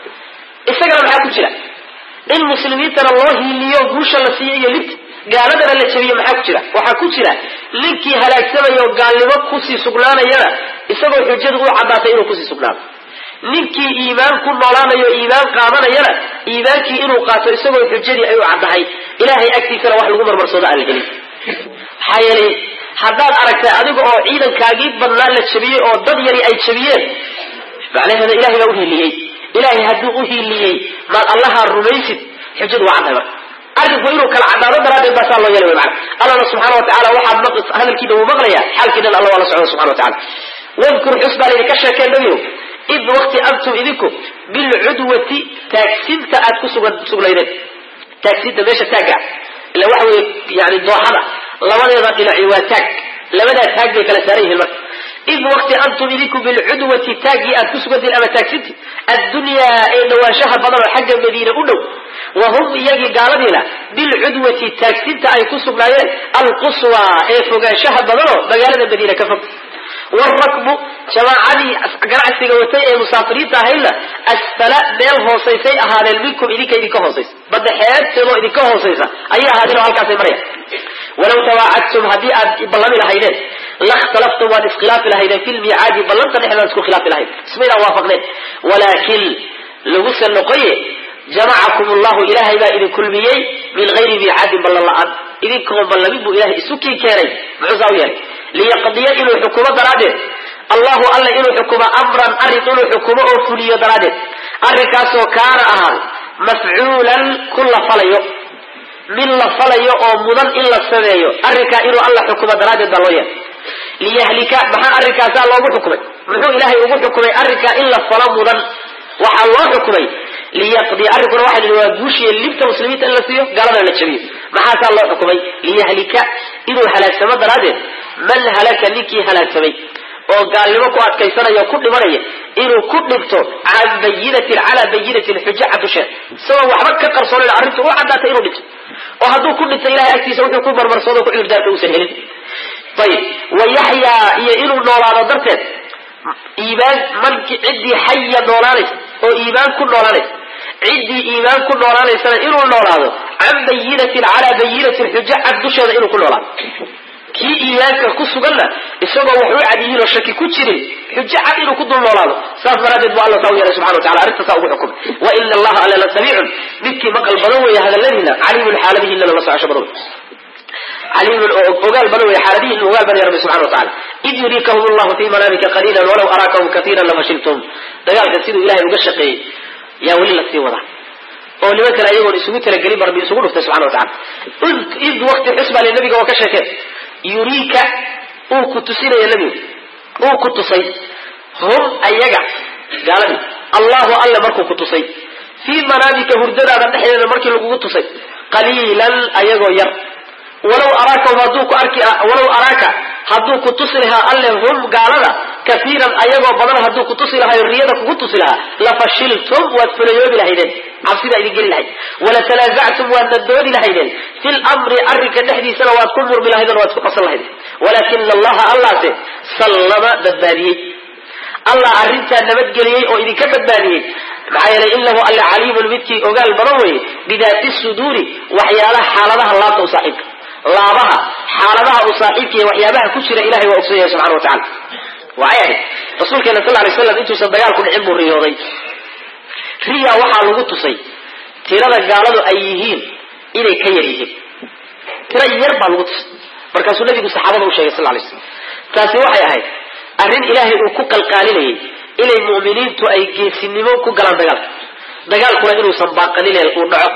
A: استجرب معاكم كذا المسلمين ترى الله اللي يوجوش الله فيه يلبت قال هذا اللي تبيه معاكم كذا وحكوا كذا لكي هلاك سبا يوقال لما كوسي سقلان يلا يسوي حجته عباتين وكوسي سقلان لكي إيمان كل نولانا يو إيمان قامنا يلا إيمان كي إنه قاتل يسوي حجته أيو عبهاي إلهي أكتي ترى واحد الغمر مرصود على الجليل حيالي حداد أركت أدوك أو عيدا كاجيب بدنا للشبيه أو ضد يري أي شبيه معناه هذا إلهي لوهي اللي إلهي هدوه اللي ما الله الرميسد حجد وعدها أرجو إنه كالعدالة دراد بس الله يلوي معك الله سبحانه وتعالى واحد نقص هذا الكيد ومغليا حال كده الله ولا سبحانه وتعالى واذكر حسبا لكشة كنبيه إذ وقت أنتم إذكم بالعدوة تاكسين تأتكو سبلينات تاكسين تباشا تاقع إلا واحد يعني الضوحرة لما يضغط إلى عواتك لما لا تاقع كالساريه المكة إذ وقت أنتم إليكم بالعدوة تاجي أتسقط الأمة تاكسيتي الدنيا إنه واشها بدر الحج المدينة أنه وهم يجي قال بلا بالعدوة تاكسيتي أي كسب لا القصوى إيه فوقاشها بدر بقال المدينة كفر والركب جماعة قرع السجوتي المسافرين تاهيلا السلاء بيل هوسيسي أهال المنكم إليك إليك هوسيس بدأ حياة سنو إليك هوسيسا أي هذه الوالكة مريم ولو تواعدتم هديئة بلغم الهيدين لاختلفتم وان اسخلاف الهيدين في الميعاد بلغمت نحن نسكو خلاف الهيدين اسمنا وافقنا ولكن لغس النقية جمعكم الله إلهي ما إذن كل ميي من غير ميعاد بلغ الله عنه إذن كم بلغمه إلهي سكي كيري معزاويا ليقضي إلو حكومة دراده الله ألا إلو حكومة أمرا أرد إلو حكومة أرفلية دراده أركاسو كان أهل مفعولا كل فليو من لا فليو أو مدن إلا السمايو أركا إلو ألا حكومة دراده دلوية ليهلك محا أركاسا الله حكومة محو إلهي أبو حكومة أركا إلا فلا مدن وحا الله حكومة ليقضي أركا واحد الواجوشي اللي بتا مسلمين إلا سيو قالنا للشبيب محا سا الله حكومة ليهلك إلو هلاك سما دراده من هلاك لكي هلاك سمي وقال لما كو أتكيسنا يو كل مرية إنه كل نبتو عن بينة على بينة الحجة عبد شيء سوى وحبك كقرصون العرمت وعدات إنه نبتو وهدو كل نبتو إلهي أكتي سوى كل مرمرصون وكل إرداء وسهلين طيب ويحيى إنه نولانا درتين إيمان من عدي حي نولاني أو إيمان كل نولاني عدي إيمان كل نولاني سنة إنه نولانا عن بينة على بينة الحجة عبد شيء إنه كل نولاني كي إيمانك كسبنا السبب وحوي عديين والشك كتيرين حجة عدين وكدوا الله صاف مراد الله تعالى سبحانه وتعالى عرفت تأوحكم وإن الله على لسميع بك مقل بنوي هذا الذين عليم الحال به إلا الله سبحانه وتعالى عليم وقال بنوي حال به إنه قال بني رب سبحانه وتعالى إذ يريكهم الله في منامك قليلا ولو أراكهم كثيرا لفشلتم دقال كثير إلهي وقشقي يا ولي لك وضع ولمن كان أيضا يسوي تلقليب ربي يسوي سبحانه وتعالى إذ وقت حسبة للنبي وكشكت يريك او كتسين يا نبي او كتسي هم ايغا قال الله الله مركو كتسي في منامك هردنا دحينا مركي لو كتسي قليلا ايغو ير ولو اراك ودوك اركي ولو اراك haduu ku tusi lahaa alle hum gaalada kafiiran ayagoo badan haduu ku tusi lahaa riyada ku tusi lahaa la fashiltum wa falayoobi lahaydeen cabsida idin gelin lahayd wala talaaza'tum wa tadawdi lahaydeen fil amri arika dhaxdiisana waad ku murmi lahaydeen waad ku qasal lahaydeen walakin allah allah sallama badbaadiyay allah arinta nabad geliyay oo idin ka badbaadiyay maxayna innahu alla aliimul midki ogaal badan way bidaati suduri waxyaalaha xaaladaha laabta u saaxiibka laabaha xaaladaha u saaxiibka iyo waxyaabaha ku jira ilaahay waa ogsoonaya subhanahu wa ta'ala waayay rasuulkeena sallallahu alayhi wasallam intuu sabayaal ku dhicin buu riyooday riya waxa lagu tusay tirada gaaladu ay yihiin inay ka yar yihiin tira yar baa lagu tusay markaasuu nabigu saxaabada u sheegay sallallahu alayhi wasallam taasi waxay ahayd arrin ilaahay uu ku qalqaalinayay inay mu'miniintu ay geesinimo ku galaan dagaalka dagaalkuna inuusan baaqanin uu dhaco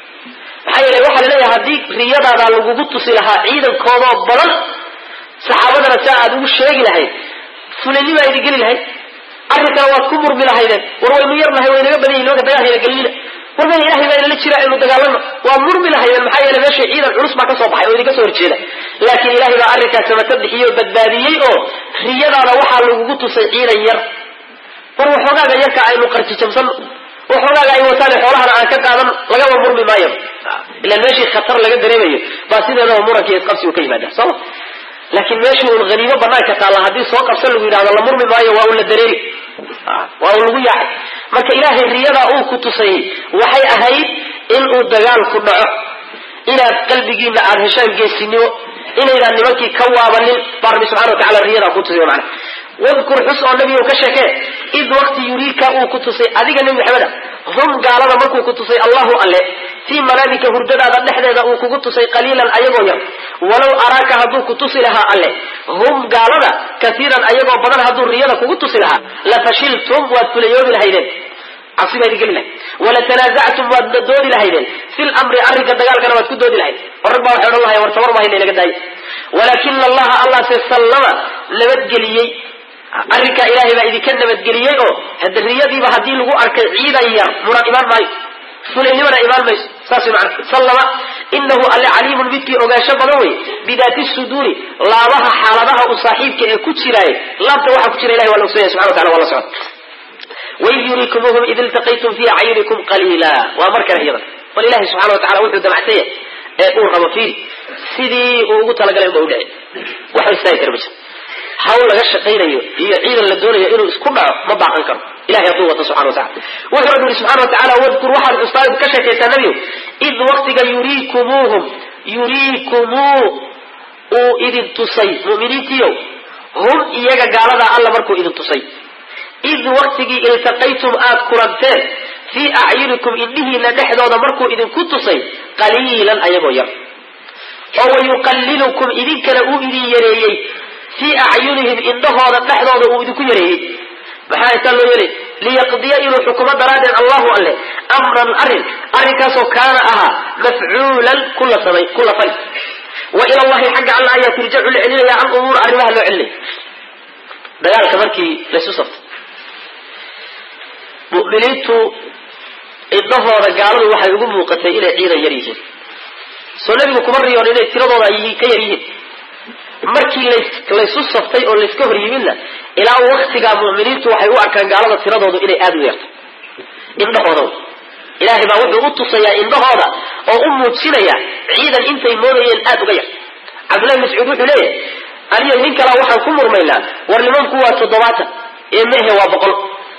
A: maxay waxa la leeyahay hadii riyadaada lagu tusi lahaa ciidankooda badan saxaabadana saad ugu sheegi lahayd fulani way digili lahayd arrinka waa ku murmi lahayd war way yarnahay way naga badan yihiin dagaalka galina war ilaahay baa la jira inuu dagaalano waa murmi lahayd maxay yeelay meesha ciidan culus ma ka soo baxay oo idinka soo horjeeda laakiin ilaahay baa arrinka samata bixiyo badbaadiyay oo riyadaada waxa lagu tusay ciidan yar war waxoogaa yarka aynu qarti jamsan وحولا أي وسائل حولها عن كذا لقى مر بماير إلا الماشي خطر لقى دريمه بس إذا له مرة كيس قبسي وكيف هذا صح laakiin meeshu uu ghaniimo banaanka taala hadii soo qabsan lagu yiraahdo la murmi maayo waa uu la dareeri waa uu lagu yaacay marka ilaahay riyada uu ku tusay waxay ahayd in uu dagaal ku dhaco inaad qalbigiina aad heshaan geesinimo inaydan nimankii ka waabanin barbi subhanahu wa ta'ala riyada ku tusay macna wadkur xus oo nabiga ka sheekay id waqti yurika uu ku tusay adiga nabi maxamed hum gaalada markuu ku tusay Allahu alle fi malaika hurdada dhexdeeda uu kugu tusay qaliilan ayagoo yar walaw araka haduu ku tusi laha alle hum gaalada kasiiran ayagoo badan haduu riyada kugu tusi laha la fashiltum wa tulayoobi lahaydeen عصيبة دي قلنا ولا تنازعتم وادودي لهيدين في الأمر أرك الدجال كانوا تكدوا دي لهيد والرب وحده الله ورتور ما هي لقداي ولكن الله الله سلم لبدجلي أرك إلهي ما إذا كان بدجلي أو هذا الرياضي بهدي له أرك عيدا يا مرا إيمان ماي سليم مرا إيمان ماي ساس معك سلم إنه العليم بك أجاش بنوي بذات الصدور لا رها حالها وصاحبك كتيراي لا توحى كتير إلهي ولا سبحانه سبحانه وتعالى ولا سبحانه وإذ يريكموهم إذ التقيتم في أعينكم قليلا وأمرك أيضا ولله سبحانه وتعالى وحده دمعتيه أقول رمفير سيدي وقلت لك لهم بأولئي وحي سايكر بس حاول غش قيني يعيد للدولة إنه اسكبع مضع أنكر إلهي يطوة سبحانه وتعالى وحده سبحانه وتعالى واذكر واحد أستاذ كشك يتنبيه إذ وقتك يريكموهم يريكمو إذ انتصي مؤمنيتيو هم إياك قالنا الله مركو إذ انتصي إذ وقتك التقيتم آت كرمتين في أعينكم إنه لنحن مركو إذن كنت صي قليلا أيضا ير أو يقللكم إذن كانوا إذن يريي في أعينهم إنه لنحن إذن كن يريي بحاية الله يري ليقضي إلى حكومة دراد الله أله أمرا أرن أركاسو كان أها مفعولا كل صدي كل صدي وإلى الله حق على أن ترجعوا لعلي عن أمور أرمها لعلي ديالك مركي ليسو صفت مؤمنينتو إنه رجعوا وحي يقوم وقتل إلى عيدا يريهم سنبي كمري ونيني تردوا أيه كيريهم مركي ليسو صفتي أو ليسكهر يمنا إلى وقتك مؤمنينتو وحي وأكان قالوا تردوا إلى آدو يرت إنه هذا إلهي ما وحي أتصيا إنه هذا أو أمو تسينيا عيدا إنت يمونيا آدو غير عبد الله مسعود إليه أليه منك لا وحن كمر ميلا ورلمان قوة صدواتا إمه وبقل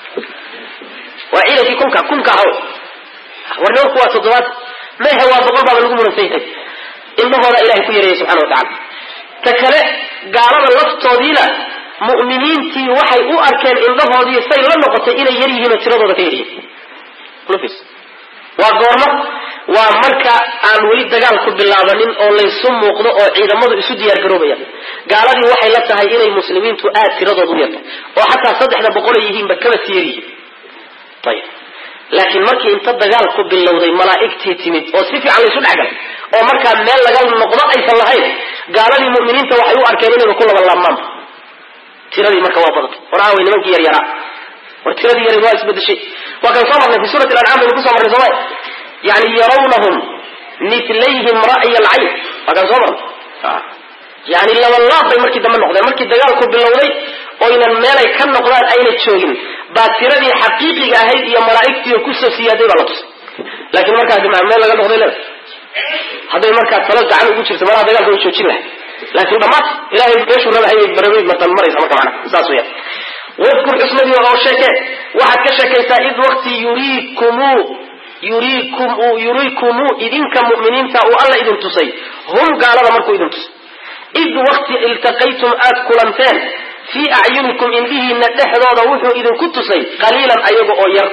A: وعيلة كنك كنك هو ورنوك هو صدوات ما هو بقول باب الأمور السيئة إنه هذا إلهي كيري سبحانه وتعالى ككله قالوا الله طويلة مؤمنين تي وحي أو أركان إنه هذا يستيل لنقطة إلى يريه وتردو بتيريه نفس وقورنا ومركا عن وليد دقال كب اللعبانين أو ليسم وقضاء أو عيدا مضو إسودية القروبية قالوا لي وحي لتها إلى المسلمين تؤاد تردو ضيئة وحتى صدحنا بقوليهم بكما تيريه طيب لكن مركي انت دغال كو بلوداي ملائكتي تيمد او سيفي على سو دغال او marka meel laga noqdo ay salahayn gaaladii muuminiinta waxay u arkeen inay ku laba lamaan tiradii marka waa badan qoraawi nimankii yar yara war tiradii yar waa isbedeshay waa kan soo marnay fi suurat al-an'am ku soo marnay soo yani yarawnahum mithlihim ra'y al-'ayn waa kan soo marnay yani laba laabay markii dama noqdeen markii dagaalku bilowday oo inaan meel ay ka noqdaan ayna joogin baatiradii xaqiiqiga ahayd iyo malaa'iktii ku soo siyaaday baa la tusay laakiin markaa dimaa meel laga noqday leeyahay haday markaa talo gacan ugu jirto markaa dagaalku uu joojin lahaa laakiin dhamaad ilaahay meeshu rabay barabeed martan maraysa markaa macna saas weeyaan wadkur ismadii oo sheekay waxaad ka sheekaysaa id waqti yuriikumu yuriikum yuriikum idinka mu'miniinta oo alla idin tusay hum gaalada markuu idin tusay id waqti iltaqaytum aad kulanteen في أعينكم إنه ندحضوا وحو إذن كنت سي قليلا أيضا أير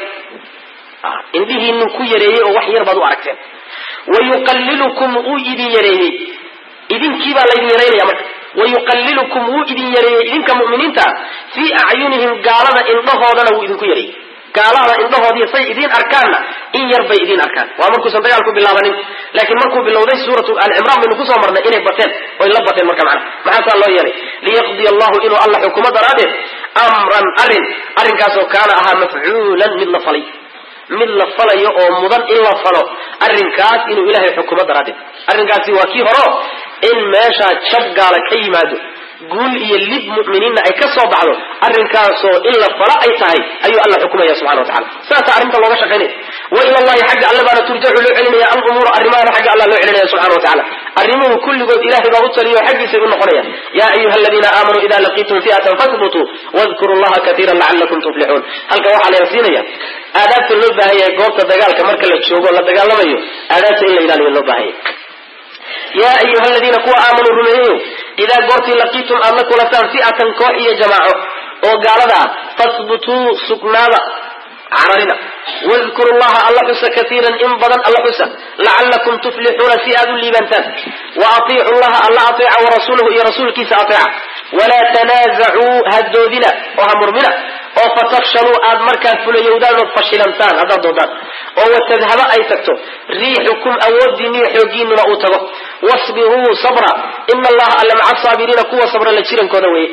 A: إنه إنكو يريه وحي يربضوا أركتين ويقللكم أو إذن يريه إذن كيبا لإذن يريه يا مكت ويقللكم أو إذن يريه إذن كمؤمنين في أعينهم قالنا إنه هذا إذن كو يريه قالنا إنه هذا سي إذن أركاننا إن يربي إذن أركان وأمركم سنتيالكم بالله بنين لكن مركم بالله ذي سورة العمران من نفسه مرنا إنه بطين وإن لبطين مركم معنا معنا الله يري ليقضي الله إنه الله حكومة راده أمرا أرن أرن كاسو كان أها مفعولا من لفلي من لفلي أو مضان إلا فلو أرن كاس إنه إله حكومة راده أرن كاسي وكيه رو إن ماشا تشبق على كيماده قول يلب مؤمنين أي كسو بعضه أرن كاسو إلا فلا أي تهي أي الله حكومة يا سبحانه وتعالى ساسا أرنت الله وشكيني وإلى الله حق الله بأن ترجع له علم يا الأمور أرمان حق الله له علم يا سبحانه وتعالى arrimuhu kulligood ilaahay baa u taliyo xaggiisa u noqonaya yaa ayuha aladiina aamanuu idaa laqiitum fi'atan fathbutuu wadkuru llaha katiiran lacallakum tuflixuun halka waxaa la siinaya aadaabta loo baahan yahay goobta dagaalka marka la joogo la dagaalamayo aadaabta in la ilaaliyo loo baahan yahay yaa ayuha aladiina kuwa aamanuu rumeeyayo idaa goortii laqiitum aad la kulantaan fi'atan koox iyo jamaaco oo gaalada ah fathbutuu sugnaada cararina wadkuru llaha alla xusa katiiran in badan alla xusa lacallakum tuflixuuna si aad u liibantaan wa atiicu llaha alla ateeca warasuulahu iyo rasuulkiisa ateeca walaa tanaazacuu hadoodina oo ha murmina oo fatafshaluu aad markaa fulayowdaan ood fashilantaan haddaad doodaan oo watadhaba ay tagto riixukum awoodiiniyo xoogiinuna uu tago wasbiruu sabra ina allaha alla maca saabiriina kuwa sabra la jirankooda weye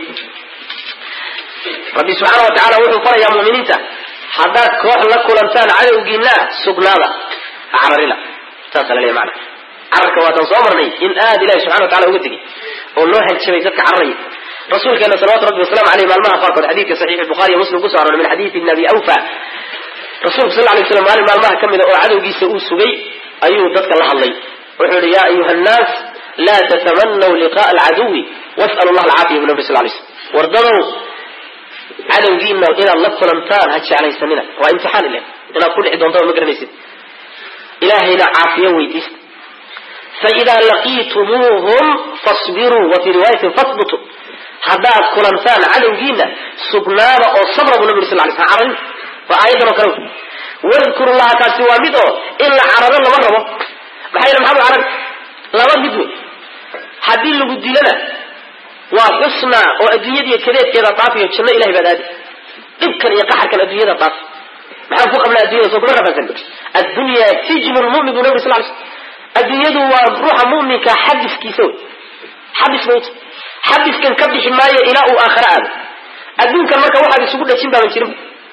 A: rabbi subxaana wa tacala wuxuu farayaa muminiinta haddaad koox la kulantaan cadowgiina sugnaada cararina saasa la leeyahy macana cararka waataan soo marnay in aad ilahi subxana wa tacala uga tegay oo loo hanjabay dadka cararaya rasuulkeena salawatu rabbi wasalamu aleyh maalmaha qaarkood xadiidka saxiix bukhari iyo muslim kusoo aroray min xadiidi ibn abi awfa rasuulku sal lay slam maalin maalmaha ka mida oo cadowgiisa uu sugay ayuu dadka la hadlay wuxuu yihi ya ayuha annaas laa tatamanaw liqa'a alcaduwi was'alu llah alcaafiya bu nabi sal lay slam wardadow cadowgiina inaad la kulantaan ha jeclaysanina waa imtixaan ile inaad ku dhici doontaa ma garanaysid ilaahayna caafiyo weydiista faidaa laqiitumuuhum fasbiruu wa fii riwaayatin fahbutuu haddaad kulantaan cadowgiina sugnaada oo sabra buu nabi sal lay slam cararin waa aayadan oo kale wadkuru llaha kaasi waa mid oo in la cararo lama rabo maxaa yidha maxaad u carari laba mid wey haddii lagu dilana waa xusna oo adduunyadiiyo kadeedkeeda dhaafiyo janno ilahay baad aadi dhibkan iyo qaxarkan adduunyada dhaaf maxaan ku qabnaa addunyada soo kuma rafasan addunya sijnu lmu'min bu nabi sal lay slam adduunyadu waa ruuxa mu'minka xabiskiisa wey xabis bay uta xabiskan ka bixi maayo ilaa uu aakhira aado adduunkan marka waxaad isugu dhajin baaban jirin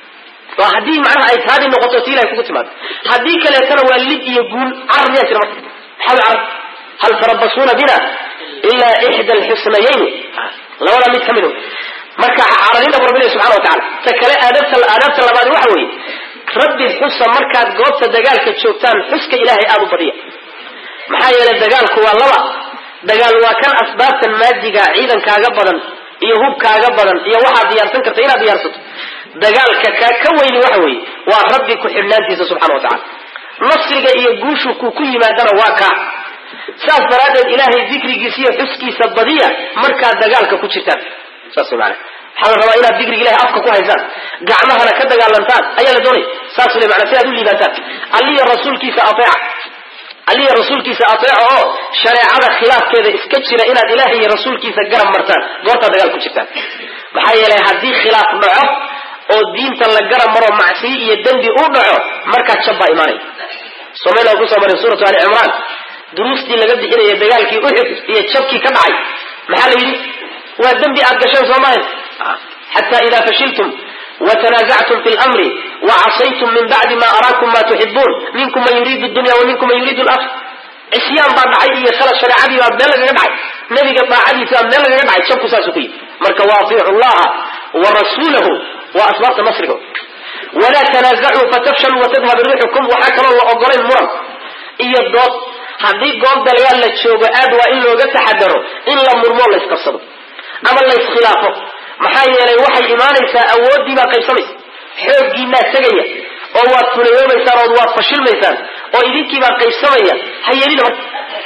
A: waa haddii macnaha ay taadi noqoto si ilahay kugu timaado haddii kaleetana waa lid iyo guul carar miyaa jira marka maxaa carar hal tarabasuuna bina ilaa ixda alxusnayayni labada mid ka mid marka cararinta bu rabbi ilahi subxana wa tacala ta kale aadaabta aadaabta labaad waxa weeye rabbi xusa markaad goobta dagaalka joogtaan xuska ilaahay aada u badiya maxaa yeelay dagaalku waa laba dagaal waa kan asbaabtan maadiga ciidankaaga badan iyo hubkaaga badan iyo waxaad diyaarsan karta inaad diyaarsato dagaalka ka ka weyni waxa weeye waa rabbi ku xidhnaantiisa subxana wa tacala nasriga iyo guushu ku ku yimaadana waa kaa saas daraaddeed ilaahay dikrigiisa iyo xuskiisa badiya markaad dagaalka ku jirtaan saas maana waxaa la rabaa inaad dikriga ilahay afka ku haysaan gacmahana ka dagaalantaan ayaa la doonaya saas le maana si aad u liibaantaan alliya rasuulkiisa ateeca alliya rasuulkiisa ateeca oo shareecada khilaafkeeda iska jira inaad ilaahay iyo rasuulkiisa garab martaan goortaad dagaal ku jirtaan maxaa yeelay haddii khilaaf dhaco oo diinta la garab maro macsiyi iyo dembi u dhaco markaa jab baa imaanaya somayna aan kusoo marin suuratu ali cimraan duruustii laga bixinaya dagaalkii uxud iyo jabkii ka dhacay maxaa la yidhi waa dembi aad gasheen soo maahan xataa idaa fashiltum watanaasactum fi lmri wacasaytum min bacdi ma araakum ma tuxibuun minkum man yuriidu dunya wa minkum man yuriidu laakhira cisyaan baa dhacay iyo khalad shareecadii baa meel lagaga dhacay nebiga daacadiisa baa meel lagaga dhacay jabku saasu ku yidhi marka wa atiicu llaha wa rasuulahu waa asbaabta nasriga walaa tanaazacuu fatafshaluu watadhab riixukum waxaa kaloo la ogolayn muran iyo dood haddii goob dagaal la joogo aad waa in looga taxadaro in la murmoo la iskabsado ama la iskhilaafo maxaa yeelay waxay imaanaysaa awooddii baa qaybsamaysa xooggiinaa tegaya oo waad fulayoomaysaan ood waad fashilmaysaan oo idinkii baa qaybsamaya ha yeelina marka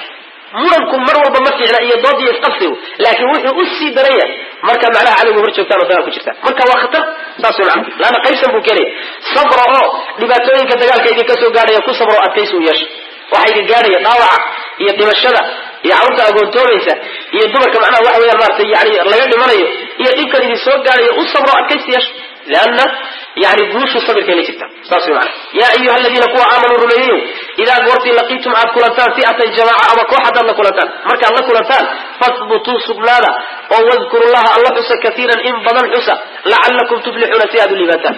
A: muranku mar walba ma fiicna iyo dood iyo isqabsigu laakiin wuxuu u sii daraya markaad macnaha cadowga hor joogtaan oo dagaal ku jirtaan marka waa khatar saas wey macna laana qaybsan buu keenaya sabra oo dhibaatooyinka dagaalka idinka soo gaadhaya ku sabro adkaysi u yeesha waxaa idin gaadhaya dhaawaca iyo dhimashada iyo carruurta agoontoomaysa iyo dumarka macnaha waxa weyaan maaragtay yani laga dhimanayo iyo dhibkan idin soo gaadhayo u sabro adkaysi yeesha lianna yani guushu sabirkay la jirta saas wey macana yaa ayuha aladiina kuwa aamanuu rumeeyayo idaa goortii laqiitum aad kulantaan fi'atan jamaaca ama koox haddaad la kulantaan markaad la kulantaan fahbutuu sugnaada oo wadkuru llaha alla xusa kaiiran in badan xusa lacallakum tuflixuuna si aad u liibaantaan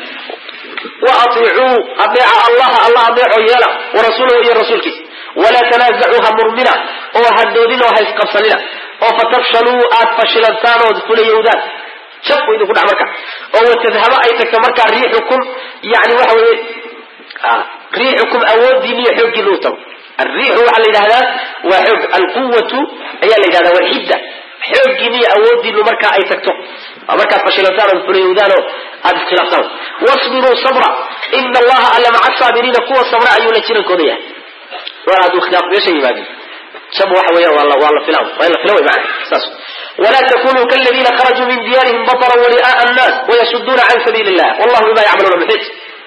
A: wa atiicuu adeeca allaha alla adeeco yeela warasuulahu iyo rasuulkiisa walaa tanaazacuu ha murmina oo ha doodina oo ha isqabsanina oo fatafshaluu aad fashilantaan ood fulayowdaan jab u idinku dhac marka oo watadhaba ay tagto markaa riixukum yani waxa weye riixukum awoodiin iyo xooggiina u tago الريح وعلى هذا وحب القوة هي اللي هذا والحدة حب جني أودي لمركا أي تكتب مركا فشلتان الفريودان هذا اختلافان واصبروا صبرا إن الله على مع الصابرين قوة صبرا أيونا تشير القضية وهذا خلاف بشيء ما بي شبه حوية والله والله فلان والله فلان معه ولا تكونوا كالذين خرجوا من ديارهم بطرا ورئاء الناس ويصدون عن سبيل الله والله بما يعملون محيط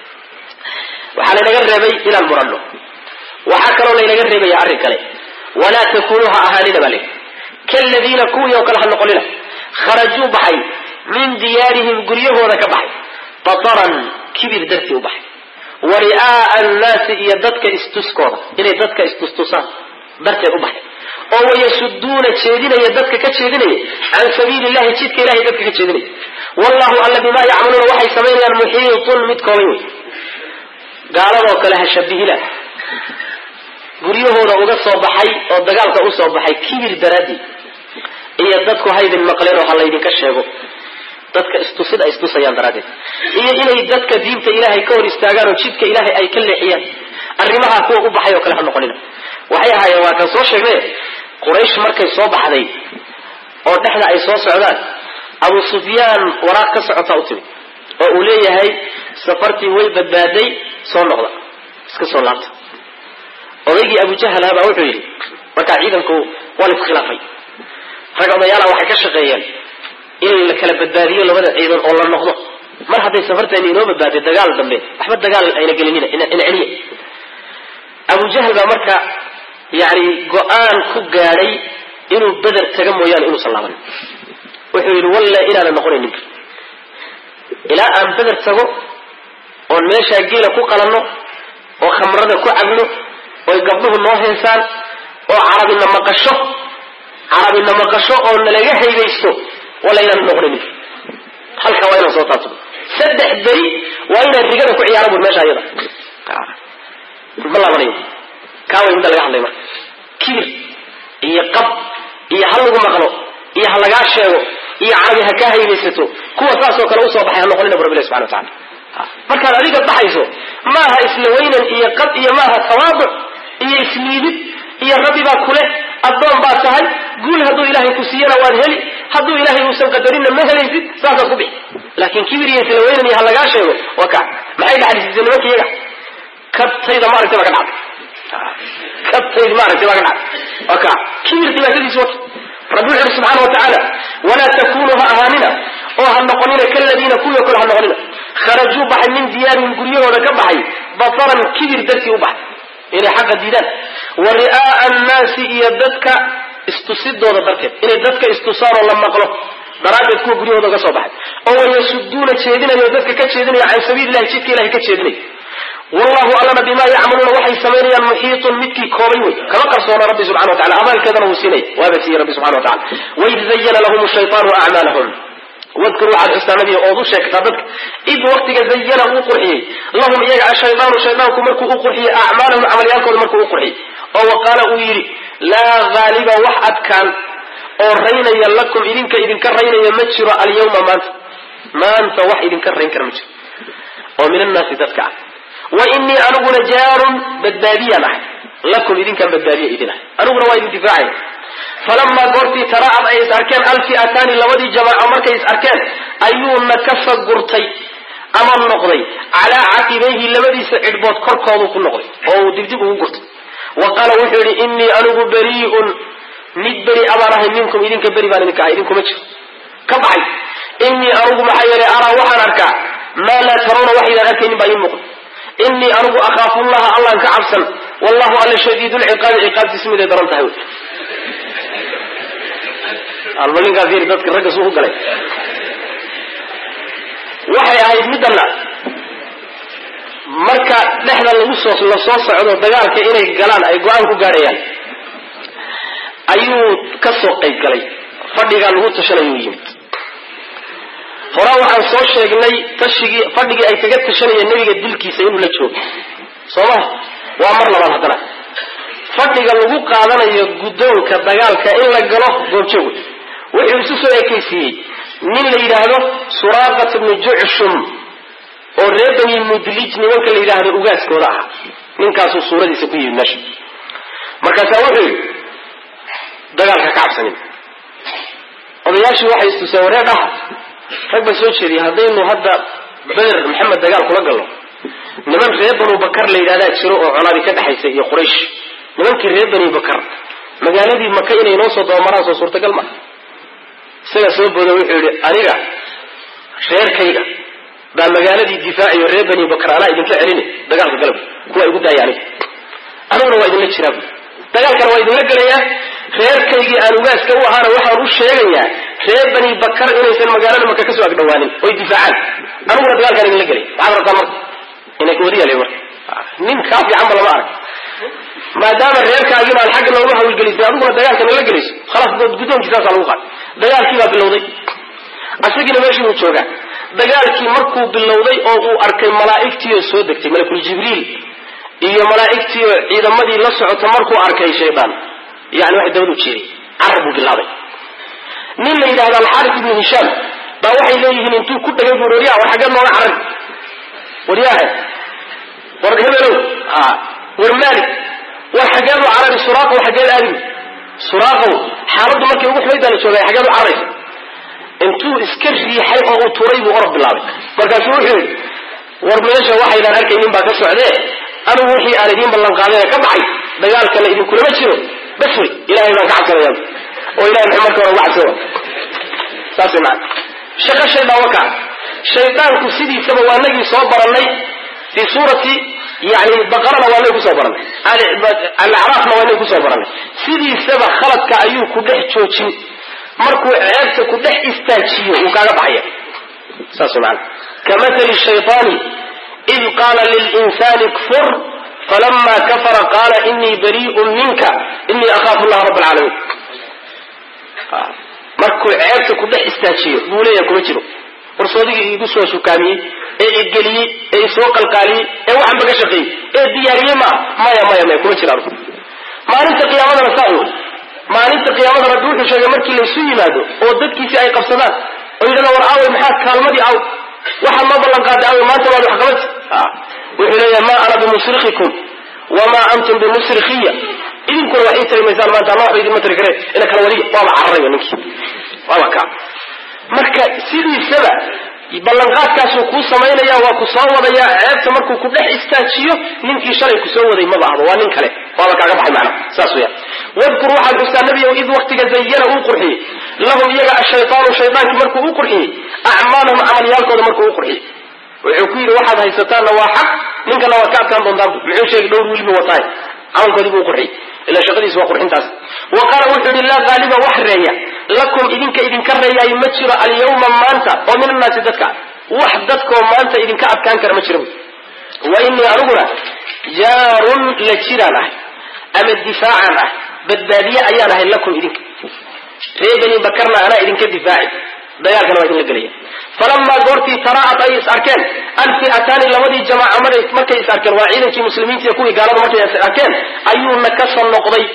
A: وحال نقربي إلى المرنو وحكروا لي نقربي يعرق عليه ولا تكونوها أهالينا بلي كالذين كونوا وكالها نقول له خرجوا بحي من ديارهم قريه وذاك بحي بطرا كبير درتي وبحي ورئاء الناس يددك استسكور إلي يددك استستصان درتي وبحي أو يسدون تشيدين يددك كتشيدين عن سبيل الله تشيدك إله يددك كتشيدين والله ألا بما يعملون وحي سمين المحيط متكوين قالوا وكلها شبه له قريهونا uga soo baxay oo dagaalka u soo baxay kibir daradi iyo dadku haydin maqleen waxa la idin ka sheego dadka istusid ay istusayaan daradi iyo inay dadka diinta ilaahay ka hor istaagaan oo jidka ilaahay ay ka leexiyaan arrimaha kuwa u baxay oo kala noqonina waxay ahaayeen waa kan soo sheegnay quraysh markay soo baxday oo dhaxda ay soo socdaan Abu Sufyaan waraaq ka socota u timi oo uu leeyahay safartii way badbaaday soo noqda iska soo laabta odaygii Abu Jahl haba wuxuu yiri marka ciidanku waa la khilaafay rag odayaal waxay ka shaqeeyeen in la kala badbaadiyo labada ciidan oo la noqdo mar haday safarteen inoo badbaaday dagaal dambe waxba dagaal ayna gelinina in celiye Abu Jahl ba marka yaani go'aan ku gaaray inuu badar taga mooyaan inuu salaaman wuxuu yiri walla inaana noqonin ila aan badar tago oo meesha geela ku qalanno oo khamrada ku cabno oo gabdhuhu noo heesaan oo carabina maqasho carabina maqasho oo nalaga haybeysto wala inaan noqonin halka waa inaan soo taato saddex bari waa inaan rigada ku ciyaaro meesha ayada ballamay kaawa inta laga hadlay marka kibir iyo qab iyo hal lagu maqlo iyo hal laga sheego iyo carabi ha ka haybeysato kuwa saas oo kale u soo baxay noqonin rabbi subhanahu wa ta'ala marka adiga baxayso maaha isla weynan iyo qab iyo maaha tawaadu iyo isliibid iyo rabbi baa kule adoon baa tahay guul haduu ilaahay ku siiyana waan heli haduu ilaahay uu san qadarin ma helaysid saasa ku bixi laakiin kibir iyo isla weynan iyo hal laga sheego waka maxay dhaxaysid nimankiiga kabtayda maaragtay baa ka dhacday kabtayda maaragtay baa ka dhacday waka kibir dibaatadiisu waka rabbi subhanahu wa ta'ala wala takunuha ahanina oo han noqonina kalladina kuwa kala han noqonina kharaju baxay min diyaarihim guriyahooda ka baxay basaran kibir dadkii u baxay inay xaqa diidaan wari'aa an-naasi iyo dadka istusidooda darteed inay dadka istusaan oo la maqlo daraaddeed kuwa guryahooda ka soo baxay oo yasuduuna jeedinayo dadka ka jeedinayo can sabiilillahi jidka ilaahay ka jeedinayo والله أعلم بما يعملون وحي سمينيا محيط متكي كوريوي كما قرصون ربي سبحانه وتعالى أمال كذا وسيني وابتي ربي سبحانه وتعالى وإذ زين لهم الشيطان أعمالهم واذكروا على الإسلام نبي أوضو الشيك تابتك إذ وقتك زين أقرحي لهم يقع الشيطان الشيطان كمركو أقرحي أعمالهم عمليانكم كمركو أقرحي وقال أويري لا غالب وحد كان أرين يلكم إذنك إذن كرين يمتشر اليوم ما أنت ما أنت وحي إذن كرين كرمتشر ومن الناس تذكع وإني أنقل جار بدبابية معي لكم إذن كان بدبابية إذنه أنقل وايد دفاعي فلما قلت تراعب أي أركان ألف أتاني لودي جماعة مركز أركان أيون نكف قرطي أمام نقضي على عقبيه لودي سعد بوت كركوض كل نقضي أو دبدبه قرط وقال وحيري إني أنقل بريء ندبري أمره منكم إذن كبري باني مكا إذن كمتش كبعي إني أنقل محيري أرى وحن أركا ما لا ترون وحيدا أركين باين مقضي إني أرجو أخاف الله الله كعبسا والله على شديد العقاب عقاب تسمي ذي درنته هو الملك كثير تذكر رجل سوق قلي وحي هاي مدلنا مركا نحن الوصوص الوصوص عدو الدجال كإنه قلان أي قوان كقاريان أيو كسوق قلي فدي قال هو تشني يجيب horaa waxaan soo sheegnay tashigi fadhigi ay kaga tashanayeen nabiga dilkiisa inuu la joogo Soomaa waa mar labaad hadana fadhiga lagu qaadanayo gudoonka dagaalka in la galo goobjoog wuxuu isu soo ekeysiyay nin la yiraahdo Suraqat ibn Ju'shum oo reebani mudlij nimanka la yiraahdo ugaaskooda ah ninkaas suuradiisa ku yimid meesha markaasaa wuxuu yidhi dagaalka ka cabsanin odayaashii waxay istuseen wareer dhaha rag baa soo jeediyay haddaynu hadda beder maxamed dagaal kula galno niman reer banu bakar la yidhahdaa jiro oo colaadi ka dhexaysa iyo quraysh nimankii reer bani bakar magaaladii maka inay noo soo dabamaraan soo suurtagal ma isaga soo booda wuxuu yidhi aniga reerkayga baa magaaladii difaaciyo reer bani bakar anaa idinka celini dagaalka galab kuwa igu daaya aniga aniguna waa idinla jiraa dagaalkana waa idinla gelayaa reerkaygii aan ugaaska u ahaana waxaan u sheegayaa reer bani bakar inaysan magaalada maka kasoo agdhawaanin oy difaacaan aniguna dagaalkaan idinla gelay waxaad rabtaan marka inay kuwadiyale marka nin kaa fiican ba lama arag maadaama reerkaagina aan xagga looga hawlgelisay adiguna dagaalka nala gelayso khalaas guddoonkiisaasaa lagu qaaday dagaalkii baa bilowday asagina meeshii uu joogaa dagaalkii markuu bilowday oo uu arkay malaa'igtiioo soo degtay malakul jibriil iyo malaa'igtiioo ciidamadii la socota markuu arkay shaydaan yani waxay dabad u jeeday carab buu bilaabay nin la yidhahda alxaaris ibnu hishaam baa waxay leeyihiin intuu ku dhagay buu waryaa war xaggeed nooga carari waryaahe war hebelow war maalik war xaggeed u carari suraaqow xaggeed aadimi suraaqow xaaladdu markay ugu xumaydaa la joogay xaggeed u cararaysa intuu iska riixay oo uu turay buu orod bilaabay markaasuu wuxuu yidhi war meesha waxaydaan arkaynin baa ka socdee anigu wixii aan idiin ballan qaadayna ka baxay dagaalkana idinkulama jiro bas wey ilahay baan ka cabsanaya oo ilahay muxuu marka hore uga cabsada saas wey macana shaqo shaydaan wakaa shaydaanku sidiisaba waa nagii soo barannay fii suurati yani baqarana waa nay kusoo barannay alacraafna waa nay kusoo barannay sidiisaba khaladka ayuu ku dhex joojin markuu ceebta ku dhex istaajiyo uu kaaga baxaya saas wey macana kamathali shayطaani id qaala lilinsani kfur falama kafara qaala inii bariiءun minka inii akhaafu allaha rabb alcaalamiin markuu ceebta ku dhex istaajiyo buu leeyahay kuma jiro warsoodigii igu soo shukaamiyey ee igeliyey ee isoo qalqaaliyey ee waxaan baga shaqeeyey ee diyaariyey maa maya maya maya kuma jira arku maalinta qiyaamadana saa wey maalinta qiyaamada rabbi wuxuu sheegay markii laysu yimaado oo dadkiisii ay qabsadaan oo yidhahda war aawey maxaa kaalmadii aaw waxaad noo ballan qaaday aawey maanta waad wax qabati wuxuu leeyahay maa ana bimusrikikum wamaa antum bimusrikiya idinkuna wax ii tari maysaan maanta alla waxba idinma tari kareen ina kala wadiya waaba cararaya ninkii waaba kaa marka sidiisaba ballanqaadkaasuu kuu samaynaya waa ku soo wadaya ceebta markuu ku dhex istaajiyo ninkii shalay ku soo waday maba ahba waa nin kale waaba kaaga baxay macna saas weya wadkur waxaad xustaa nebiyow id waktiga zayana uu qurxiyey lahum iyaga ashaytaanu shaydaankii markuu u qurxiyey acmaalahum camalyaalkooda markuu u qurxiyey wuxuu ku yidhi waxaad haysataanna waa xaq ninkana waad ka adkaan doontaan muxuu sheegay dhowr wiilba wataay camalkoodii buu qurxiyey ila shaqadiisu waa qurxintaas wa qaala wuxuu yidhi laa qaaliba wax reeya lakum idinka idinka reeyaayo ma jiro alyawma maanta oo min annaasi dadka wax dadkoo maanta idinka adkaan kara ma jiro wa inii aniguna jaarun la jiraan ah ama difaacaan ah badbaadiye ayaan ahay lakum idinka ree bani bakarna anaa idinka difaaci dagaalkana waa idinla gelaya falamaa goortii taraa'at ay is arkeen alfi'ataani labadii jamaaca markay is arkeen waa ciidankii muslimiinta iyo kuwii gaalada markay is arkeen ayuu nakasa noqday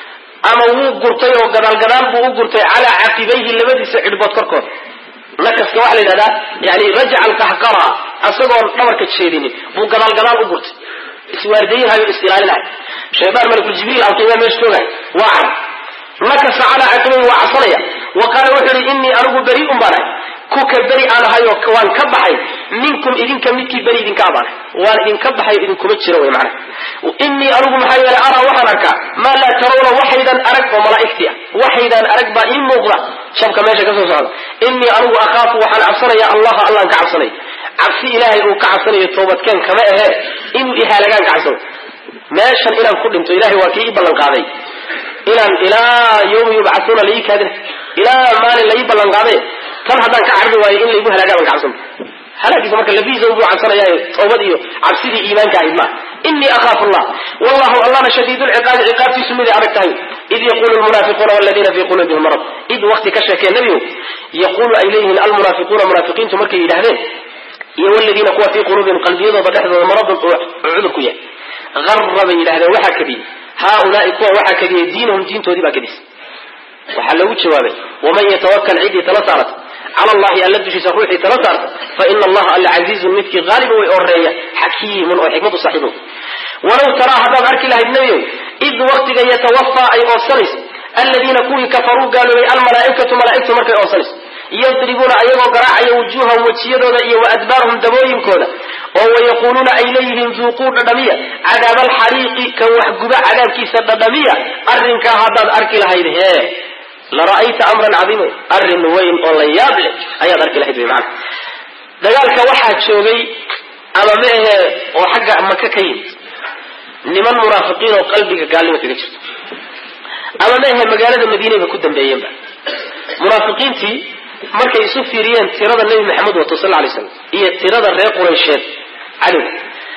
A: ama wuu gurtay oo gadaal gadaal buu u gurtay calaa caqibayhi labadiisa cidhbood korkood nakaska waxaa la yidhahdaa yani rajaca alqahqara isagoon dhabarka jeedinin buu gadaal gadaal u gurtay iswaardaynahayo is ilaalinahay shaydaan malakuljibriil alkiimaa meesha joogahay waa car nakasa calaa caqibayhi waa cabsanaya wa qaala wuxuu yihi inii anigu berii'un baan ahay kuka beri aan ahayo waan ka baxay minkum idinka midkii beri idinka abaanay waan idinka baxayo idinkuma jiro wy macana inii anigu maxaa yeelay araa waxaan arkaa maa laa tarawna waxaydan arag oo malaa'igtii ah waxaydan arag baa ii muuqda shabka meesha ka soo socda inii anigu akhaafu waxaan cabsanaya allaha allaan ka cabsanay cabsi ilaahay uu ka cabsanayo toobadkeen kama ahee inuu ihaalagaan ka cabsano meeshan inaan ku dhinto ilahay waa kii ii ballan qaaday inaan ilaa yawmi yubcathuuna laii kaadin ilaa maalin laii ballan qaaday tan haddaan ka carbi waayo in laygu halaagaa baan ka cabsanta halaagiisa marka lafiisa buu cabsanayaayo toobad iyo cabsidii iimaanka ahayd maa inii akhaafu allah wallahu allahna shadiid lciqaabi ciqaabtiisu miday adag tahay id yaqulu lmunaafiquuna waladiina fii quluubihim marad id wakti ka sheekee nebigu yaquulu ay leeyihiin almunaafiquuna munaafiqiintu markay yidhahdeen iyo waladiina kuwa fii quluubihim qalbiyadooda dhexdooda maradun oo cudur ku yahay garra bay yidhahdeen waxaa kadiyey haaulaai kuwa waxaa kadiyey diinahum diintoodii baa kadis waxaa loogu jawaabay waman yatawakal ciddii tala saarata cala allahi alla dushiisa ruuxii tala saarta fa ina allaha alla casiizun midkii haaliba way oreeya xakiimun oo xikmad u saaxiibo walow taraa haddaad arki lahayd nebiyow id waqtiga yatawafaa ay oofsanayso aladiina kuwii kafaruu gaaloobay almalaaikatu malaaigtu markay oofsanayso yadribuuna ayagoo garaacaya wujuuhahum wejiyadooda iyo wa adbaarahum dabooyinkooda oo wayaquuluuna ay leeyihiin duuquu dhadhamiya cadaaba alxariiqi kan waxguba cadaabkiisa dhadhamiya arrinkaa haddaad arki lahayd hee lara'ayta amran cadiima arrin weyn oo la yaab leh ayaad arki lahayd wy macana dagaalka waxaa joogay ama ma ahee oo xagga maka ka yimid niman munaafiqiin oo qalbiga gaalnima kaga jirto ama ma ahee magaalada madiinayba ku dambeeyeenba munaafiqiintii markay isu fiiriyeen tirada nebi maxamed wato sal lla alay slam iyo tirada reer quraysheed cadowga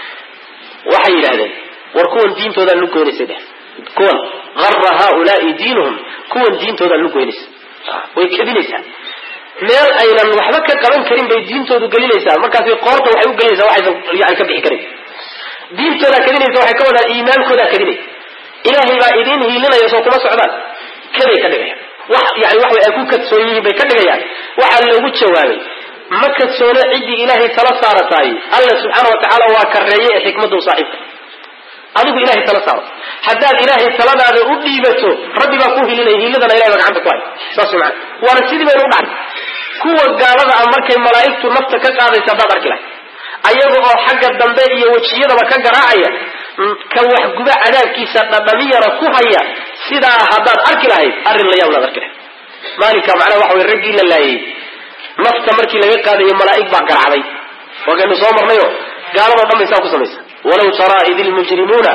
A: waxay yidhahdeen war kuwan diintoodaa lu goynaysay dheh kuwan qarra haaulaai diinuhum kuwan diintoodaa lu goynaysa way kadinaysaa meel aynan waxba ka qaban karin bay diintoodu gelinaysaa markaasay qoorta waxay u gelinaysaa waxaysan yani ka bixi karin diintoodaa kadinaysa waxay ka wadaan iimaankoodaa kadinay ilaahay baa idiin hiilinaya soo kuma socdaan kaday ka dhigayaan wax yani wax way ay ku kadsoon yihiin bay ka dhigayaan waxaa loogu jawaabay ma kadsoone ciddii ilaahay tala saarataay alla subxaana watacaala waa kareeye ee xikmadda u saaxiibka adigu ilahay tala saaro haddaad ilaahay taladaada u dhiibato rabbi baa ku hilinaya hiiladana ilahay baa gacanta ku hay saas macana waana sidii baynu u dhacday kuwa gaalada ah markay malaa'igtu nafta ka qaadaysa haddaad arki lahay ayaga oo xagga dambe iyo wejiyadaba ka garaacaya ka waxguba cadaabkiisa dhadhamiyana ku haya sidaa haddaad arki lahayd arrin la yaab laad arki lahayd maalinka macnaha waxa way raggii la laayay nafta markii laga qaadayo malaa'ig baa garacday waagaynu soo marnayo gaaladoo dhan bay saa ku samaysa walaw taraa id ilmujrimuuna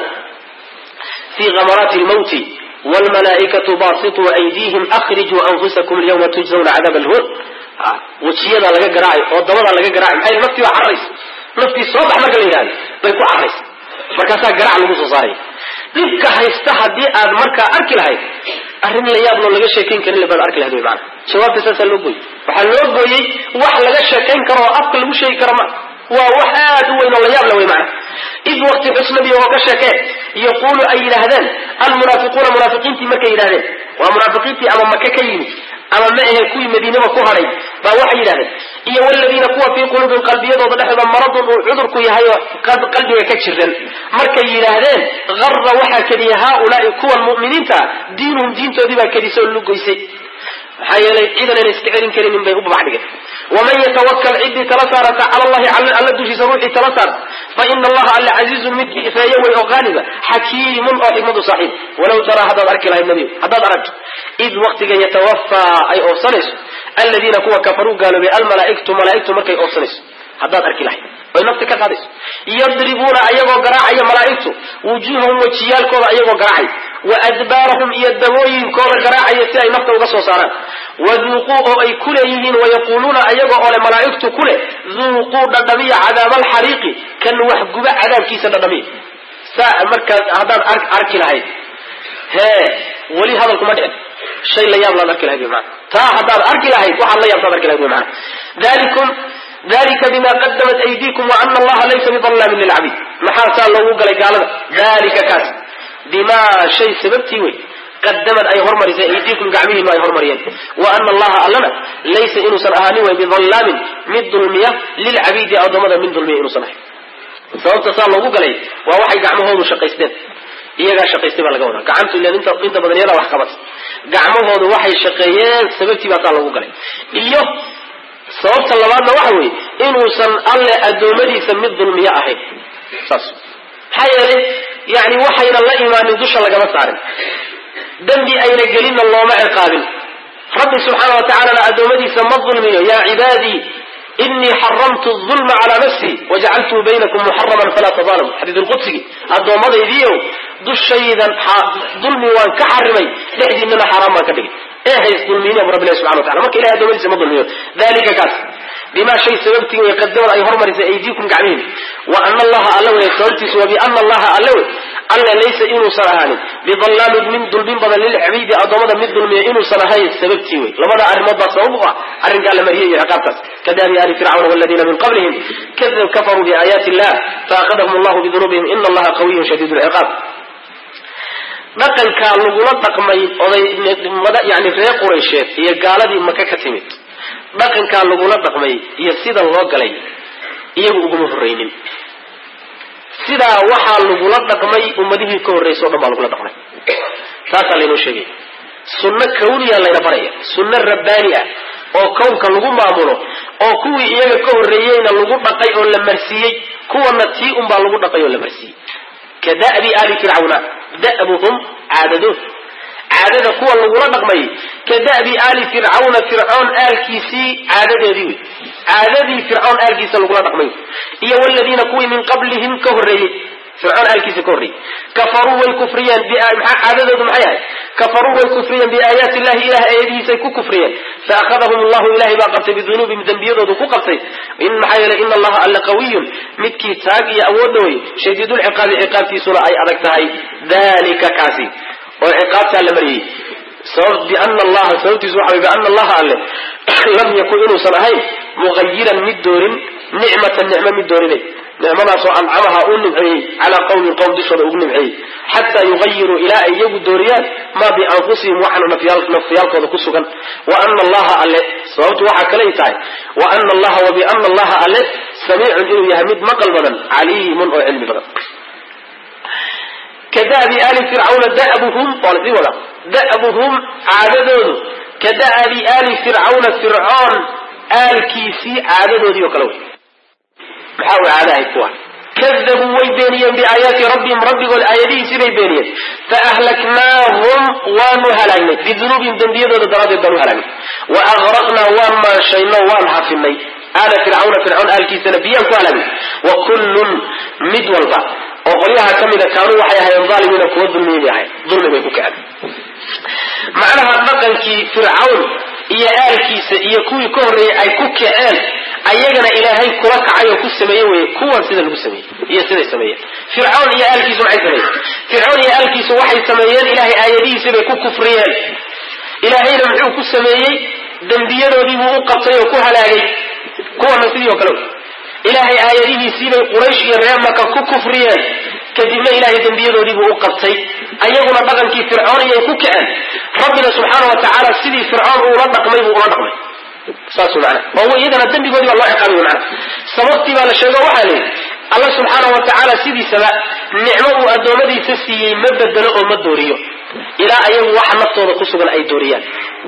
A: fii kamaraati lmawti wlmalaaikatu basituu aydiihim akrijuu anfusakum alyawma tujzawna cadaab alhun wejiyada laga garaacay oo dabada laga garaacay maxay naftii baa carraysa naftii soo bax marka la yidhahdo bay ku carraysa markaasaa garac lagu soo saaraya dhibka haysta haddii aad markaa arki lahayd arrin la yaab loo laga sheekayn karin baad arki lahayd wy maana jawaabta saasaa loo gooyey waxaa loo gooyey wax laga sheekayn karo oo afka lagu sheegi karo ma waa wax aad u weyn oo la yaab la wey maana id waqti xusnabi oo ka sheekee yaquulu ay yidhaahdeen almunaafiquuna munaafiqiintii markay yidhahdeen waa munaafiqiintii ama maka ka yimid ama ma ahe kuwii madiinaba ku hadhay baa waxay yidhahdeen iyo waladiina kuwa fii quluubin qalbiyadooda dhexdooda maradun uu cudurku yahay oo qalbiga ka jiran markay yidhaahdeen garra waxaa kediya haaulaai kuwan mu'miniinta diinuhum diintoodii baa kedisa oo lugoysay maxaa yeelay ciidan ayna iska celin karinin bay u babacdhigeen waman yatawakal ciddii tala saarata cala allahi alla dushiisa ruuxii tala saarta fa ina allaha alla casiizun mid ifeeye way oo qaaliba xakiimun oo xikmadu saaxiib walaw taraa haddaad arki lahayd nabigu haddaad aragto id waqtiga yatawafaa ay oofsanayso aladiina kuwa kafaruu gaaloobay almalaaigtu malaaigtu markay oofsanayso haddaad arki lahayd oy nafti ka qaadayso yadribuuna ayagoo garaacaya malaa'igtu wujuuhahum wejiyaalkooda ayagoo garaacay wa adbaarahum iyo dabooyinkooda garaacaya si ay nafta uga soo saaraan waduuquu oo ay ku leeyihiin wayaquuluuna ayaga oo le malaa'igtu ku leh duuquu dhadhamiya cadaaba alxariiqi kan waxguba cadaabkiisa dhadhamiya saa markaas haddaad arki lahayd hee weli hadalkuma dhicin shay la yaab laad arki lahayd wy maana taa haddaad arki lahayd waxaad la yaabtaad arki lahayd wy maana dalikum dalika bima qadamat aydiikum wa ana allaha laysa bidallaamin lilcabiid maxaa saa loogu galay gaalada dalika kaas bimaa shay sababtii wey qadamad ay hormarisay aydiikum gacmihiinu ay hormariyeen wa ana allaha allana laysa inuusan ahaanin way bidallaamin mid dulmiya lilcabiidi addoommada min dulmiya inuusan ahayn sababta saa loogu galay waa waxay gacmahoodu shaqaysteen iyagaa shaqaystay baa laga wadaa gacantu ilan inta inta badan iyadaa wax qabata gacmahoodu waxay shaqeeyeen sababtii baa saa loogu galay iyo sababta labaadna waxa weeye inuusan alle addoommadiisa mid dulmiyo ahayn saas maxaa yeelay yani waxayna la imaanin dusha lagama saarin dembi ayna gelinna looma ciqaabin rabbi subxaana watacaalana addoommadiisa ma dulmiyo yaa cibaadii inii xaramtu ulma calaa nafsii wajacaltuu baynakum muxaraman falaa tadaalamu xadiid lqudsigi addoommadaydiiow dushaydan dulmi waan ka xarimay dhexdiinana xaaraan baan ka dhigay ee hays dulmiina bu rabbi ilahi subxana watacala marka ilahay addoommadiisa ma dulmiyo dalika kaas bimaa shay sababtii way qadamad ay hormarisay aydiikum gacmihiin wa ana allaha alla wey sababtiisu wa biana allaha alla wey alla laysa inuusan ahaanin bidallaamin min dulmin badan lilcabiidi addoommada mid dulmiya inuusan ahayn sababtii wey labada arrimood baa sabab u ah arrinkaa la mariyay iyo ciqaabtaas kadaabi ali fircawna waladiina min qablihim kadab kafaruu biaayaati illah faakadahum allahu bidunuubihim ina allaha qawiyun shadiid lciqaab dhaqankaa lagula dhaqmay oday yani reer quraysheed iyo gaaladii maka ka timid dhaqankaa lagula dhaqmay iyo sida loo galay iyagu uguma horreynin sida waxa lagu la dhaqmay ummadihii ka horeysay oo dhan lagu la dhaqmay taas la inoo sheegay sunna kawniya la baraya sunna rabbaaniya oo kownka lagu maamulo oo kuwii iyaga ka horeeyayna lagu dhaqay oo la marsiyay kuwana tii um baa lagu dhaqay oo la marsiyay kadaabi ali fir'auna da'abuhum aadadu aadada kuwa lagu la dhaqmay kadaabi ali fir'auna fir'aun alkiisi aadadeedii aadadii fir'aun alkiisa lagu la dhaqmay iyo walladina kuwii min qablihim ka horeeyay فرعون الكيس كوري كفروا والكفريان عددهم معايا كفروا والكفريان بآيات الله إله أيديه سيكون كفريا فأخذهم الله إله باقبت بذنوبهم ذنبيضه كقبتي إن حيال إن الله ألا قوي مكي تاقي أودوي شديد العقاب عقاب في سورة أي أدكتهاي ذلك كاسي والعقاب تعلمري صوت بأن الله صوت زوحي بأن الله ألا لم يكن إنه صنعي مغيرا من دور نعمة النعمة من دورين نعمنا سوء أنعمها أنبعي على قوم القوم دشر أنبعي حتى يغيروا إلى أن يبدوريان ما بأنفسهم وحنا نفيالك نفيالك وذكسوكا وأن الله ألي صوت وحك ليتاي وأن الله وبأن الله ألي سميع إنه يهمد مقلبا عليم وعلم بدا كدأب آل فرعون دأبهم طالبي ولا دأبهم عددون كدأب آل فرعون فرعون آل كيسي عددون يوكلون محاول عادها الكوان كذبوا ويبينيا بآيات ربهم ربهم والآياتي سيبي بينيا فأهلكناهم وانهلكنا بذنوبهم دنبيا ودراد الدنو هلكنا وأغرقنا وما شينا وانها في الني آل فرعون فرعون آل كيس نبيا كوالنا وكل مدولبا وقليها كم إذا كانوا وحيها ينظالمين كوى الظلمين بها ظلم بكعب معناها بقى كي فرعون iyo aalkiisa iyo kuwii ka horeeyay ay ku kaceen ayagana ilaahay kula kacay oo ku sameeyay way kuwan sida lagu sameeyay iyo sida ay sameeyeen fir'aun iyo aalkiisu waxay sameeyeen fir'aun iyo aalkiisu waxay sameeyeen ilaahay aayadihiisa bay ku kufriyeen ilaahayna wuxuu ku sameeyay dambiyadoodii uu u qabtay oo ku halaagay kuwan sidoo kale ilaahay aayadihiisa bay quraysh iyo reer Makka ku kufriyeen kadibna ilaahay dambiyadoodii uu u qabtay ayaguna dhaqankii fir'aun iyo ku kaceen rabbina subhanahu wa ta'ala sidii fir'aun uu la dhaqmay uu la dhaqmay saasu macna oo iyadana dambigoodii Allah ciqaabiyo macna sababtii baa la sheego waxa leeyahay Allah subhanahu wa ta'ala sidii saba nicmo uu adoomadiisa siiyay ma bedelo oo ma dooriyo ila ayagu waxa naftooda ku sugan ay dooriyaan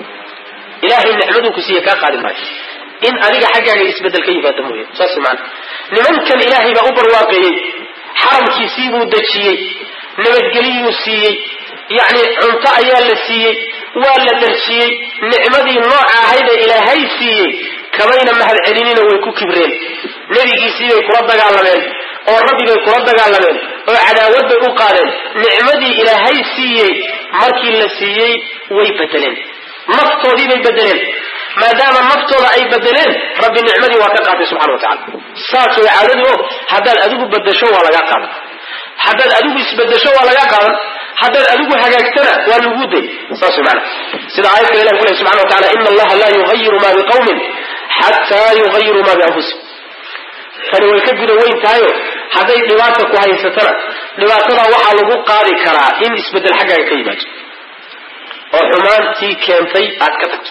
A: ilaahay nicmadu ku siiyay ka qaadi maayo in adiga xaggaaga isbedel ka yimaado mooyee saasu macna nimankan ilaahay baa u barwaaqeeyay xaramkiisii buu dajiyay nabadgeliyuu siiyey يعني cunto ayaa la siiyey waa la darjiyey nicmadii nooca ahayd ee ilaahay siiyey kamayna mahad celinina way ku kibreen nabigiisii bay kula dagaalameen oo rabbi bay kula dagaalameen oo cadaawad bay u qaadeen nicmadii ilaahay siiyey markii la siiyey way bedeleen naftoodii bay bedeleen maadaama naftooda ay bedeleen rabbi nicmadii waa ka qaaday subxaanahu wa tacaala saas way caadadu haddaad adigu bedesho waa laga qaadan haddaad adigu isbedesho waa laga qaadan haddaad adigu hagaagtana waa lagu day saas macna sida aayadda Ilaahay kulay subhanahu wa ta'ala inna allaha la yughayyiru ma biqawmin hatta yughayyiru ma bi anfusihim tani way ka guda weyn tahay hadday dhibaato ku haysatana dhibaatada waxa lagu qaadi karaa in isbedel xaggaaga ka yimaado oo xumaantii keentay aad ka tagto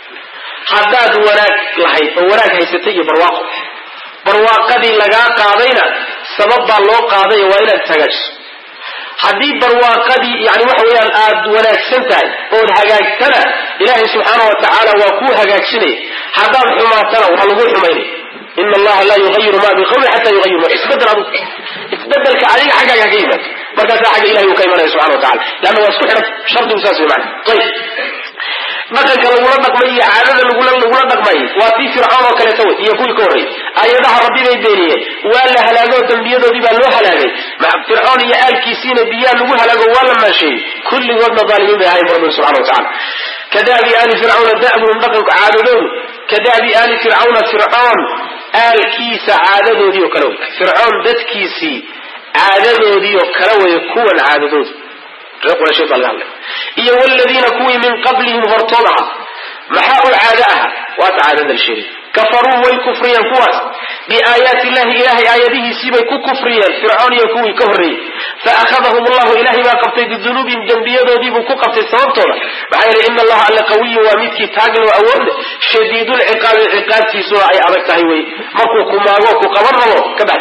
A: haddaad wanaag lahayd oo wanaag haysatay iyo barwaaqo barwaaqadii laga qaadayna sabab baa loo qaaday waa inaad tagaajiso haddii barwaaqadii yani waxa weeyaan aad wanaagsan tahay oo hagaagtana ilaahay subxaanahu wa tacaala waa kuu hagaajinay haddaad xumaatana waa lagu xumaynay inna allaha la yughayyiru ma biqawmin hatta yughayyiru ma isbedel adu isbedelka adiga xaggaaga ka yimaado markaasaa xagga ilahay uu ka imanaya subxana wa tacala leanna waa isku xidhan shardigu saas wey macna ayib dhaqanka lagula dhaqmay iyo caadada lagula lagula dhaqmay waa tii fircoon oo kaleeto wey iyo kuwii ka horreeyey aayadaha rabbi bay beeniyeen waa la halaagoo dambiyadoodii baa loo halaagay fircoon iyo aalkiisiina biyaa lagu halaago waa la maasheeyey kulligoodna dhaalimiin bay ahayn rabbi subxana wa tacala kadaabi aali fircawna da'buhum dhaqanka caadadoodu kadaabi aali fircawna fircoon aalkiisa caadadoodii oo kale wey fircoon dadkiisii caadadoodii oo kale wey kuwan caadadoodu reequna sheekh baa laga hadlay iyo waladiina kuwii min qablihim hortoodaha maxaa u caada aha waa caadada sheegay kafaruu way kufriyeen kuwaas biaayaati illahi ilaahay aayadihiisii bay ku kufriyeen fircoon iyo kuwii ka horreeyey faakhadahum allahu ilaahay baa qabtay bidunuubihim dembiyadoodii buu ku qabtay sababtooda maxaa yeelay ina allaha alla qawiyu waa midkii taagan oo awood leh shadiidulciqaabi ciqaabtiisuna ay adag tahay wey markuu ku maago ku qaban rabo ka baxsanaysa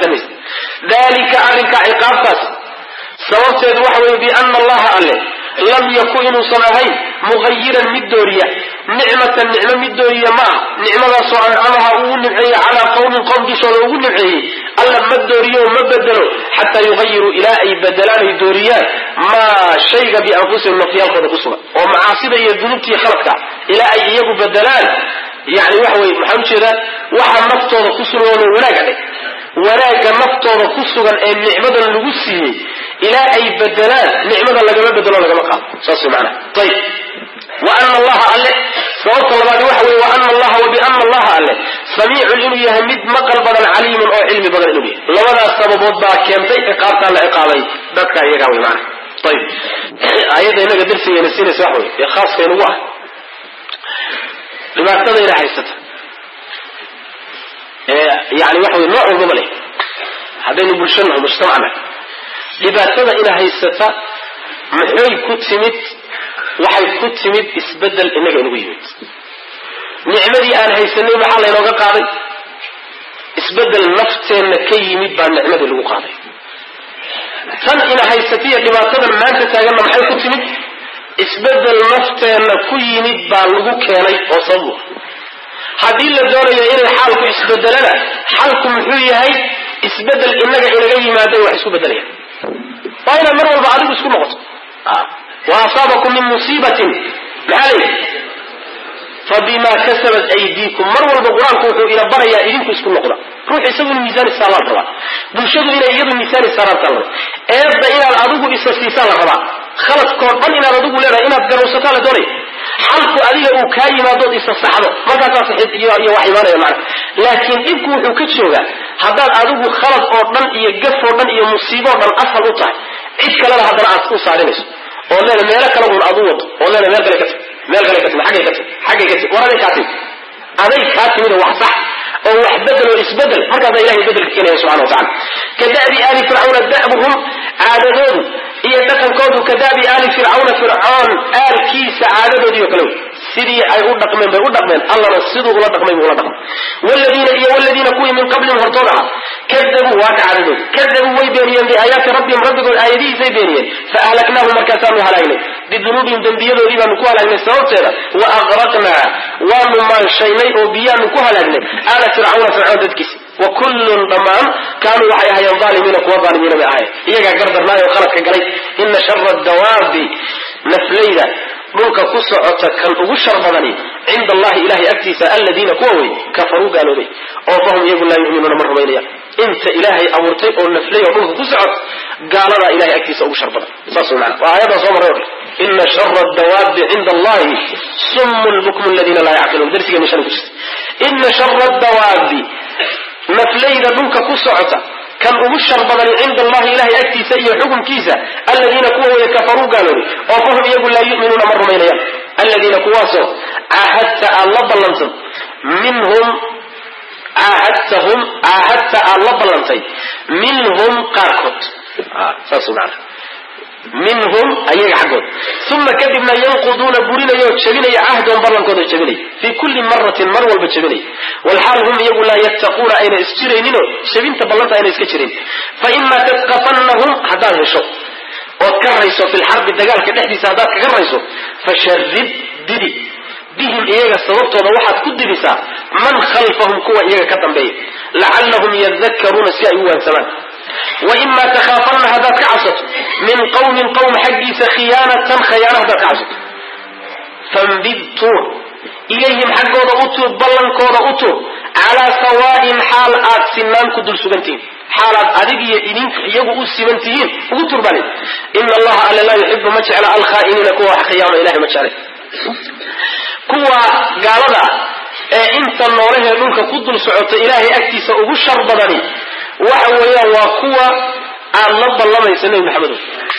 A: dalika arinka ciqaabtaas sababteedu waxa weeye biana allaha alle lam yakun inuusan ahayn mugayiran mid dooriya nicmatan nicmo mid dooriya ma ah nicmadaasoo ancamaha ugu nimceeye calaa qawmin qowm dushooda ugu nimceeyey alla ma dooriyo ma bedelo xataa yugayiruu ilaa ay bedelaan ay dooriyaan maa shayga bianfusihim nafyaalkooda ku sugan oo macaasida iyo dunuubtii khaladka ilaa ay iyagu bedelaan yani waxa weye maxaan ujeedaa waxa naftooda ku sugan oo wanaag adhig wanaagga naftooda ku sugan ee nicmadan lagu siiyey ilaa ay bedelaan nicmada lagama bedelo lagama qaado saas macana ayib wa ana allaha alle sababta labaad waxa weye wa ana allaha wa biana allaha alle samiicun inuu yahay mid maqal badan caliimun oo cilmi badan inuu yahay labadaas sababood baa keentay ciqaabtaa la ciqaabay dadka iyagaa wey macana ayib aayadda inaga darsigeena siinaysa waxa wey ee khaaska inugu ah dhibaatadayna haysata yani waxa wey nooc walbaba leh haddaynu bulshanaho mujtamacna dhibaatada ina haysata maxay ku timid waxay ku timid isbedel inaga inagu yimid nicmadii aan haysanay maxaa laynooga qaaday isbedel nafteenna ka yimid baa nicmadii lagu qaaday tan ina haysatiya dhibaatadan maanta taaganna maxay ku timid isbedel nafteenna ku yimid baa lagu keenay oo sababu haddii la doonayo inay xaalku isbedelana xalku muxuu yahay isbedel inaga inaga yimaada wax isku bedelaya waa inaad mar walba adigu isku noqoto wa asaabakum min musiibatin maxaa layidhi fabima kasabat aydiikum mar walba qur-aanku wuxuu ina barayaa idinku isku noqda ruux isagu inu miisaan isaalaan rabaa bulshadu inay iyadu miisaan isaaraantaa la rabaa eedda inaad adigu isa siisaan la rabaa khaladkoo dhan inaad adigu leedahay inaad garowsataa la doonaya xalku adiga uu kaa yimaadood isa saxdo markaasaa saxiid iyo iyo wax imaanaya macana laakiin dhibku wuxuu ka joogaa haddaad adigu khalad oo dhan iyo gaf oo dhan iyo musiibo o dhan asal u tahay cid kalena haddana aad u saarinayso oo leeda meelo kale un adu wado oo leeda meel kale ka tag meel kale ka tag xaggay ka tag xaggay ka tag war aday kaa timid aday kaa timid oo wax sax oo wax bedel oo isbedel markaasaa ilahay bedelka keenaya subxana watacala kada'bi aali fircawna da'buhum caadadoodu iyo dhaqankoodu kada'bi aali fircawna fircoon aalkiisa caadadoodii oo kale wey sidii ay u dhaqmeen bay u dhaqmeen allana siduu ula dhaqmay buu ula dhaqmay waladiina iyo waladiina kuwii min qablihim hortooda ah kadabuu waa ka caadadoodi kadabuu way beeniyeen biaayaati rabbihim rabbigood aayadihiisay beeniyeen faahlaknaahum markaasaanu halaagnay bidunuubihim dembiyadoodii baanu ku halaagnay sababteeda wa aqraqnaa waanu maanshaynay oo biyaanu ku halaagnay aala fircawna fircoon dadkiisa wa kullun dhammaan kaanuu waxay ahayeen aalimiina kuwa aalimiina bay ahayen iyagaa gardarnaay oo khaladka galay ina shara dawaabi naflayda dhulka ku socota kan ugu shar badani cinda allahi ilahay agtiisa aladiina kuwa wey kafaruu gaaloobay oo fahum iyagu laa yuminuuna ma rumaynaya inta ilaahay abuurtay oo naflay oo dhulka ku socota gaaladaa ilahay agtiisa ugu shar badan saas mana waa aayadaa soo marray o kale ina shara dawaabi cinda allahi summun bukmu aladiina laa yacqiluun darsigeena shan ku jirta ina shara dawaabi naflayda dhulka ku socota kan ugu shar badani cinda allahi ilahay agtiisa iyo xukunkiisa aladiina kuwa waya kafaruu gaaloobay oo fahum iyagu laa yuminuuna ma rumaynayaan aladiina kuwaasoo caahadta aad la ballantay minhum caahadtahum caahadta aad la ballantay minhum qaarkood saas maana minhum ayaga xaggood uma kadibna yanquduuna burinaya oo jabinaya cahdahum ballankooda jabinaya fii kulli maratin mar walba jabinaya walxaal hum iyagu laa yattaquuna ayna isjirayninoo jabinta ballanta ayna iska jirin faima tasqafannahum haddaad hesho ood ka rayso fi lxarbi dagaalka dhexdiisa haddaad kaga rayso fasharib didi bihim iyaga sababtooda waxaad ku didisaa man khalfahum kuwa iyaga ka dambeeya lacallahum yadakkaruuna si ay u waansamaan waima takhaafanna haddaad ka cabsato min qawmin qawm xaggiisa khiyaanatan khayaana haddaad ka cabsato fambid tuur ilayhim xaggooda u tuur ballankooda u tuur calaa sawaa'in xaal aad sinaan ku dul sugantihiin xaalaad adig iyo idink iyagu u siman tihiin ugu tuur baa lidi ina allaha alla laa yuxibu ma jecla alkhaa'iniina kuwa wax khiyaama ilahay ma jeclay kuwa gaalada ee inta noolahee dhulka ku dul socota ilaahay agtiisa ugu shar badani waxa weeyaan waa kuwa aad la ballamaysa nebi maxamedo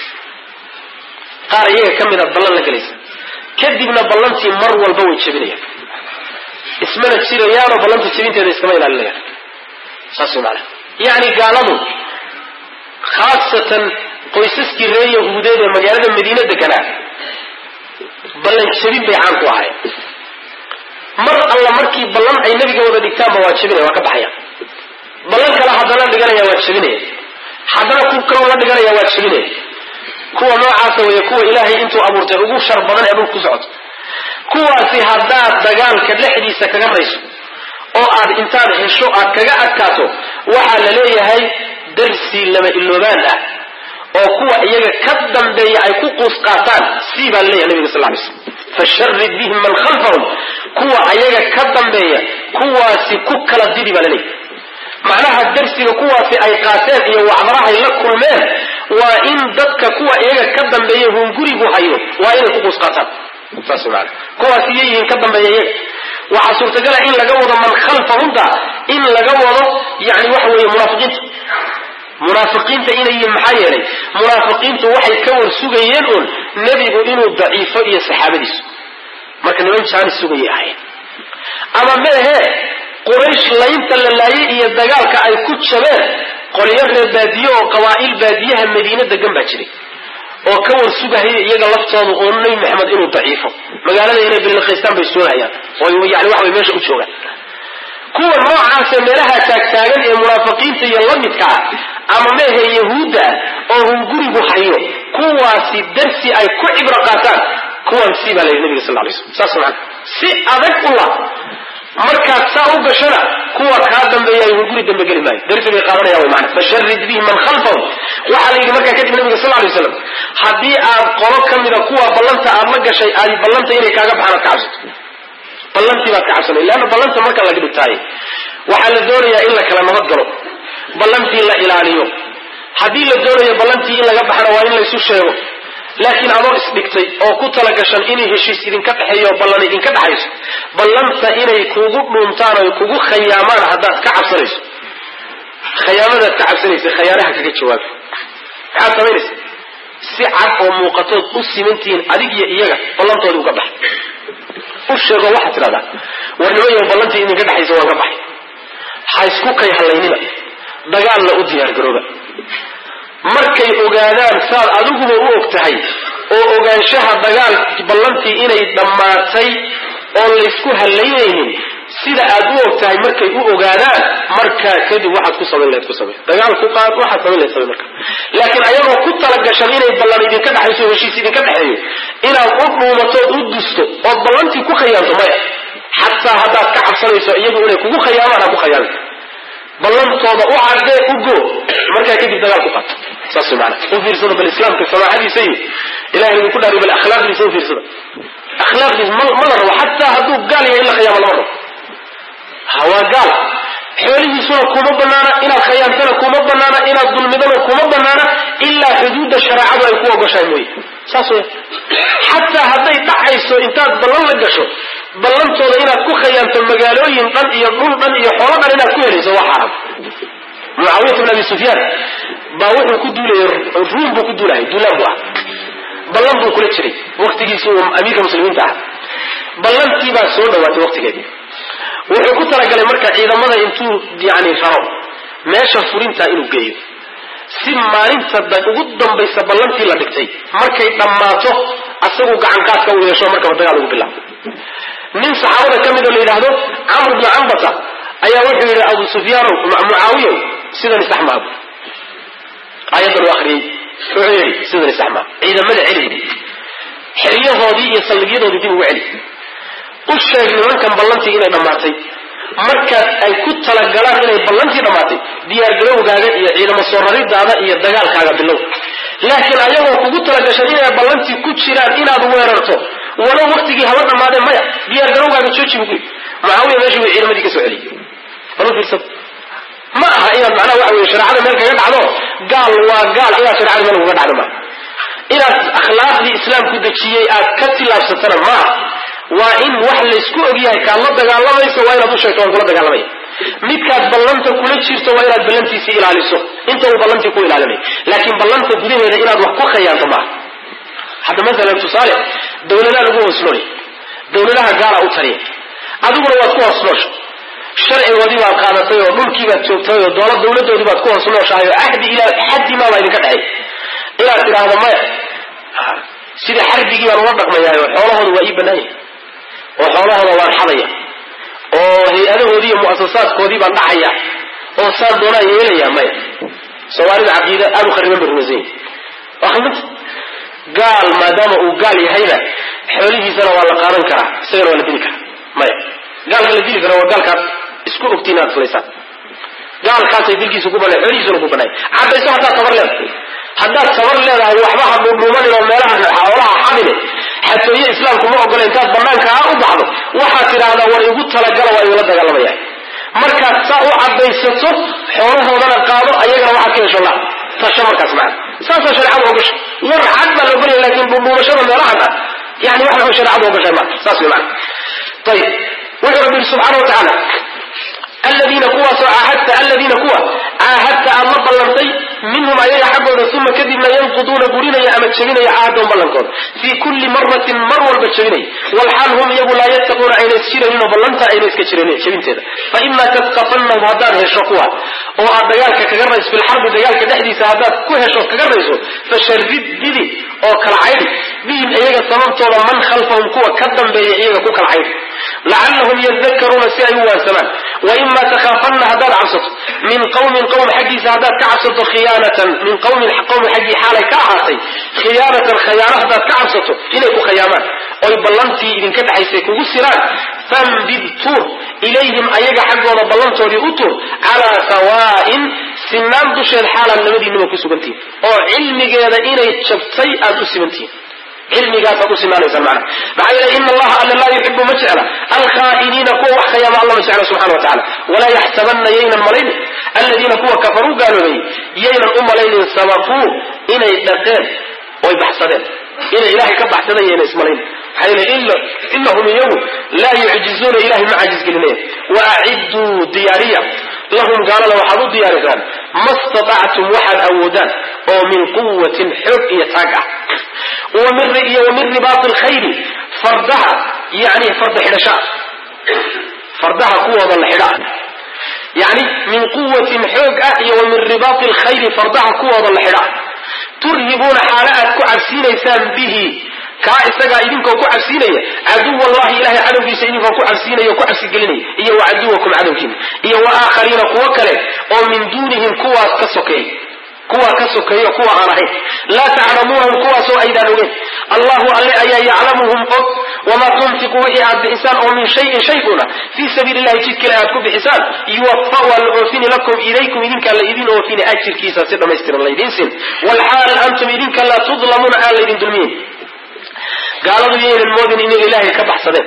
A: qaar iyaga ka mid a ballan la gelaysa kadibna ballantii mar walba way jebinayaan ismana jirayaanoo ballanta jebinteeda iskama ilaalinayaan saas way maanaa yacni gaaladu khaasatan qoysaskii reer yahuudeed ee magaalada madiine deganaa ballan jebin bay caan ku ahayen mar alla markii ballan ay nebiga wada dhigtaanba waa jebinaya waa ka baxayaan ballan kala haddana dhiganaya waa jabinaya haddana ku kala la dhiganaya waa jabinaya kuwa noocaas weeye kuwa ilaahay intuu abuurtay ugu shar badan ee dhulka ku socdo kuwaasi haddaad dagaalka dhexdiisa kaga rayso oo aad intaad hesho aad kaga adkaato waxaa la leeyahay darsi lama iloobaan ah oo kuwa iyaga ka dambeeya ay ku quus qaataan sii baa leeyahay nabiga sallallahu alayhi wasallam fasharrid bihim man khalfahum kuwa iyaga ka dambeeya kuwaasi ku kala didi baa leeyahay macnaha darsiga kuwaasi ay qaateen iyo wacdarahay la kulmeen waa in dadka kuwa iyaga ka dambeeya hungurigu hayo waa inay ku quus qaataan saas macna kuwaasi yihiin ka dambeeya iyaga waxa suurtagal ah in laga wado man khalfahumta in laga wado yani waxa weeye munaafiqiinta munaafiqiinta inay yihiin maxaa yeelay munaafiqiintu waxay ka war sugayeen uun nebigu inuu daciifo iyo saxaabadiisu marka niman jaani sugayay ahayn ama mehe quraysh laynta la laayay iyo dagaalka ay ku jabeen qolyo reer baadiye oo qabaa'il baadiyaha madiina degan baa jiray oo ka war sugahaya iyaga laftooda oo nabi maxamed inuu daciifo magaalada inay bilqiistaan bay soonayaan oo yani waxa way meesha u joogaan kuwa noocaas meelaha taagtaagan ee munaafiqiinta iyo lamidka ama mehe yahuuda oo hungurigu hayo kuwaasi darsi ay ku cibro qaataan kuwan si baa leeyahay nabiga sallallahu alayhi wasallam saas macna si adag u la markaad saa u gashana kuwa kaa dambeeya ay hunguri dambe geli maayo darsi bay qaadanayaan way macna fasharrid bihi man khalfahum waxaa la yidhi markaa kadib nabiga sallallahu alayhi wasallam haddii aad qolo ka mida kuwa ballanta aad la gashay aad ballanta inay kaaga baxaan aad ka cabsato ballantii baad ka cabsanay leanna ballanta marka laga dhigtaaye waxaa la doonayaa in la kala nabad galo ballantii la ilaaliyo haddii la doonayo ballantii in laga baxana waa in la isu sheego laakiin adoo isdhigtay oo ku talagashan inay heshiis idinka dhexeeyo ballan idinka dhaxayso ballanta inay kugu dhuuntaan oo kugu khayaamaan haddaad ka cabsanayso khayaamadaad ka cabsanaysa khayaanaha kaga jawaabi maxaad samaynaysa si cad oo muuqatood u simantihiin adig iyo iyaga ballantoodi uga bax u sheego waxaad tidhahdaa warnimayo ballantii idinka dhexaysa waan ka baxay ha isku kay hallaynina dagaalna u diyaargarooba markay ogaadaan saad adiguba u og tahay oo ogaanshaha dagaal ballantii inay dhammaatay oo laysku hallaynaynin sida aad u og tahay markay u ogaadaan markaa kadib waxaad ku samayn lahayd ku samay dagaal ku qaad waxaad samayn lahayd samay marka laakiin ayagoo ku talagashan inay ballan idinka dhexayso heshiis idinka dhexeeyo inaad u dhuumato u dusto ood ballantii ku khayaanto maya xataa haddaad ka cabsanayso iyagu inay kugu khayaamaan ha ku khayaamin ballantooda u cadee u go markaa kadib dagaal ku qaato saas macna u fiirsada bal islaamka samaaxadiisa iyo ilaahay uu ku dhaariy bal akhlaaqdiisa u fiirsada akhlaaqdiisa ma la rabo xataa hadduu gaal yahay in la khiyaamo lama rabo hawaa gaal xoolihiisuna kuma banaana inaad khayaantana kuma banaana inaad dulmidana kuma banaana ilaa xuduudda shareecadu ay ku ogoshahay mooye saas wey xataa hadday dhacayso intaad ballan la gasho ballantooda inaad ku khayaanto magaalooyin dhan iyo dhul dhan iyo xoolo dhan inaad ku helayso waa xaram mucaawiyat ibn abi sufyaan baa wuxuu ku duulayay ruum buu ku duulahay duulaan bu ah ballan buu kula jiray waktigiisi uu amiirka muslimiinta ah ballantii baa soo dhawaatay waktigeedii wuxuu ku talagalay marka ciidamada intuu yani raro meesha furintaa inuu geeyo si maalinta ugu dambaysa ballantii la dhigtay markay dhammaato asagu gacan qaadka u yeesho markaba dagaal ugu bilaabo nin saxaabada ka mid oo la yidhaahdo camr bnu cambata ayaa wuxuu yidhi abu sufyaanow mucaawiyow sidan isaxmaab ayadan u akriyey wuxuu yidhi sidan isaxmaab ciidamada celi xeryahoodii iyo saldhigyadoodii dib ugu celi u sheeg nimankan ballantii inay dhammaatay markaas ay ku talagalaan inay ballantii dhammaatay diyaargarowgaaga iyo ciidamo soo raridaada iyo dagaalkaaga bilow laakiin ayagoo kugu talagashan inay ballantii ku jiraan inaad weerarto walow waktigii haba dhammaadeen maya diyaargarowgaaga jooji bugu mucaawiya meeshii way ciidamadii ka soo celiyey wala fiirsad ma aha inaad macnaha waxa weye shareecada meel kaga dhacdo gaal waa gaal inaad shareecada meel uga dhacdo maaha inaad akhlaaqdii islaamku dejiyey aad ka tilaabsatana maaha waa in wax laysku ogyahay kaad la dagaalamayso waa inaad u sheegto waan kula dagaalamaya midkaad ballanta kula jirto waa inaad ballantiisii ilaaliso inta uu ballantii ku ilaalinay laakiin ballanta gudaheeda inaad wax ku khayaanto maaha hadda masalan tusaale dawladaha lagu hoosnoolay dawladaha gaala u taliya adiguna waad ku hoosnoosha sharcigoodii baad qaadatay oo dhulkii baad joogtay oo doola dawladoodii baad ku hoosnooshahay oo ahdi ilaa xaddi maabaa idinka dhexay inaad tidhaahdo maya sidii xarbigii baan ula dhaqmayahay oo xoolahooda waa ii banaanyah oo xoolahooda waan xadaya oo hay-adahoodii iyo mu'asasaadkoodii baan dhacaya oo saan doonaa yeelaya maya soomaalida caqiida aad u khariban barnaamij waxamad gaal maadaama uu gaal yahayna xoolihiisana waa la qaadan karaa isagana waa la dili karaa maya gaalka la dili karo waa gaalkaas isku ogtiin aad fulaysaan gaalkaasay dilkiisa ku banay xoolihiisuna ku banay caddayso haddaad tabar leedahay haddaad tabar leedahay waxba ha dhuudhuumanin oo meelaha xoolaha xadine xatooye islaamku ma ogola intaad banaanka u baxdo waxaad tidhaahdaa war igu talagala waa igula dagaalamayaa markaad saa u caddaysato xoolahoodana qaado ayagana waxaad ka hesho la tasho markaas macana saasaa shareecadu ogashay war cad baa la ogolaya laakiin dhuudhuumashada meelahan ah yani wax waxay shareecadu ogashay ma saas way macana ayib wuxuu rabbi subxaana wa tacaala الذين كوا عاهدت الذين كوا عاهدت أما بلنتي منهم أيها حقود ثم كذبنا ينقضون قرينا يا أما تشغينا يا عهدهم بلنكون في كل مرة مرة البتشغيني والحال هم يقول لا يتقون أين يسكرين وبلنتا أين يسكرين شبين تيدا فإما تثقفنهم هدان هشقوا أو أديالك كجرس في الحرب ديالك نحدي سهدات كوه شوف كجرسوا فشرد دي أو كالعين بهم أيها سممتوا من خلفهم كوا كدم بأيها كوا كالعين لعلهم يذكرون سيئوا وسمان وإما تخافن هداد عصت من قوم قوم حقي هداد كعصت خيانة من قوم قوم حقي حالي كعصي خيانة خيانة هداد كعصت إليك خيامات ويبلنتي إذن كد عيسيك وسران فانبذتور إليهم أيجا حقا وبلنتوا لأطور على سواء سنان دوش الحالة النمدي إنما كسبنتين أو علمي جادا إنا يتشبتي أدو سبنتين علمي قاطع سمانه سمعنا بعد إن الله أن لا يحب مجعله الخائنين كوا خيام الله مجعله سبحانه وتعالى ولا يحسبن يين الملين الذين كوا كفروا قالوا لي يين الأم لين سبقوا إن يدقين ويبحثدين إن إلهي كبحثدين يين اسملين حين إلا إنهم يوم لا يعجزون إلهي ما عجز قلنين وأعدوا دياريا لهم قال لو حضوا دياريا ما استطعتم واحد أودان أو من قوة حب يتاقع ومن ومن رباط الخير فردها يعني فرد حدشاء فردها قوة الحداء يعني من قوة حق ومن رباط الخير فردها قوة الحداء ترهبون حالات كعبسين يسام به كائسا إذنك كعبسين عدو الله إله عدو في سيدنك كعبسين يكعبس قلني إيه وعدوكم عدوكم إيه وآخرين قوكله ومن دونهم قوة كسكي كوا كسكي كوا عرهي لا تعلموهم كوا سوء أيضا نغير الله ألي أي يعلمهم قد وما تنفقوا إعاد بإحسان ومن شيء شيئنا في سبيل الله جدك لأتكم بإحسان يوفوا العوفين لكم إليكم إذنك الذين وفين أجر كيسا سيدا ما يستر الله يدين سن والحال أنتم إذنك لا تظلمون آل إذن دلمين قالوا لي المودن إن الإله كبح صدق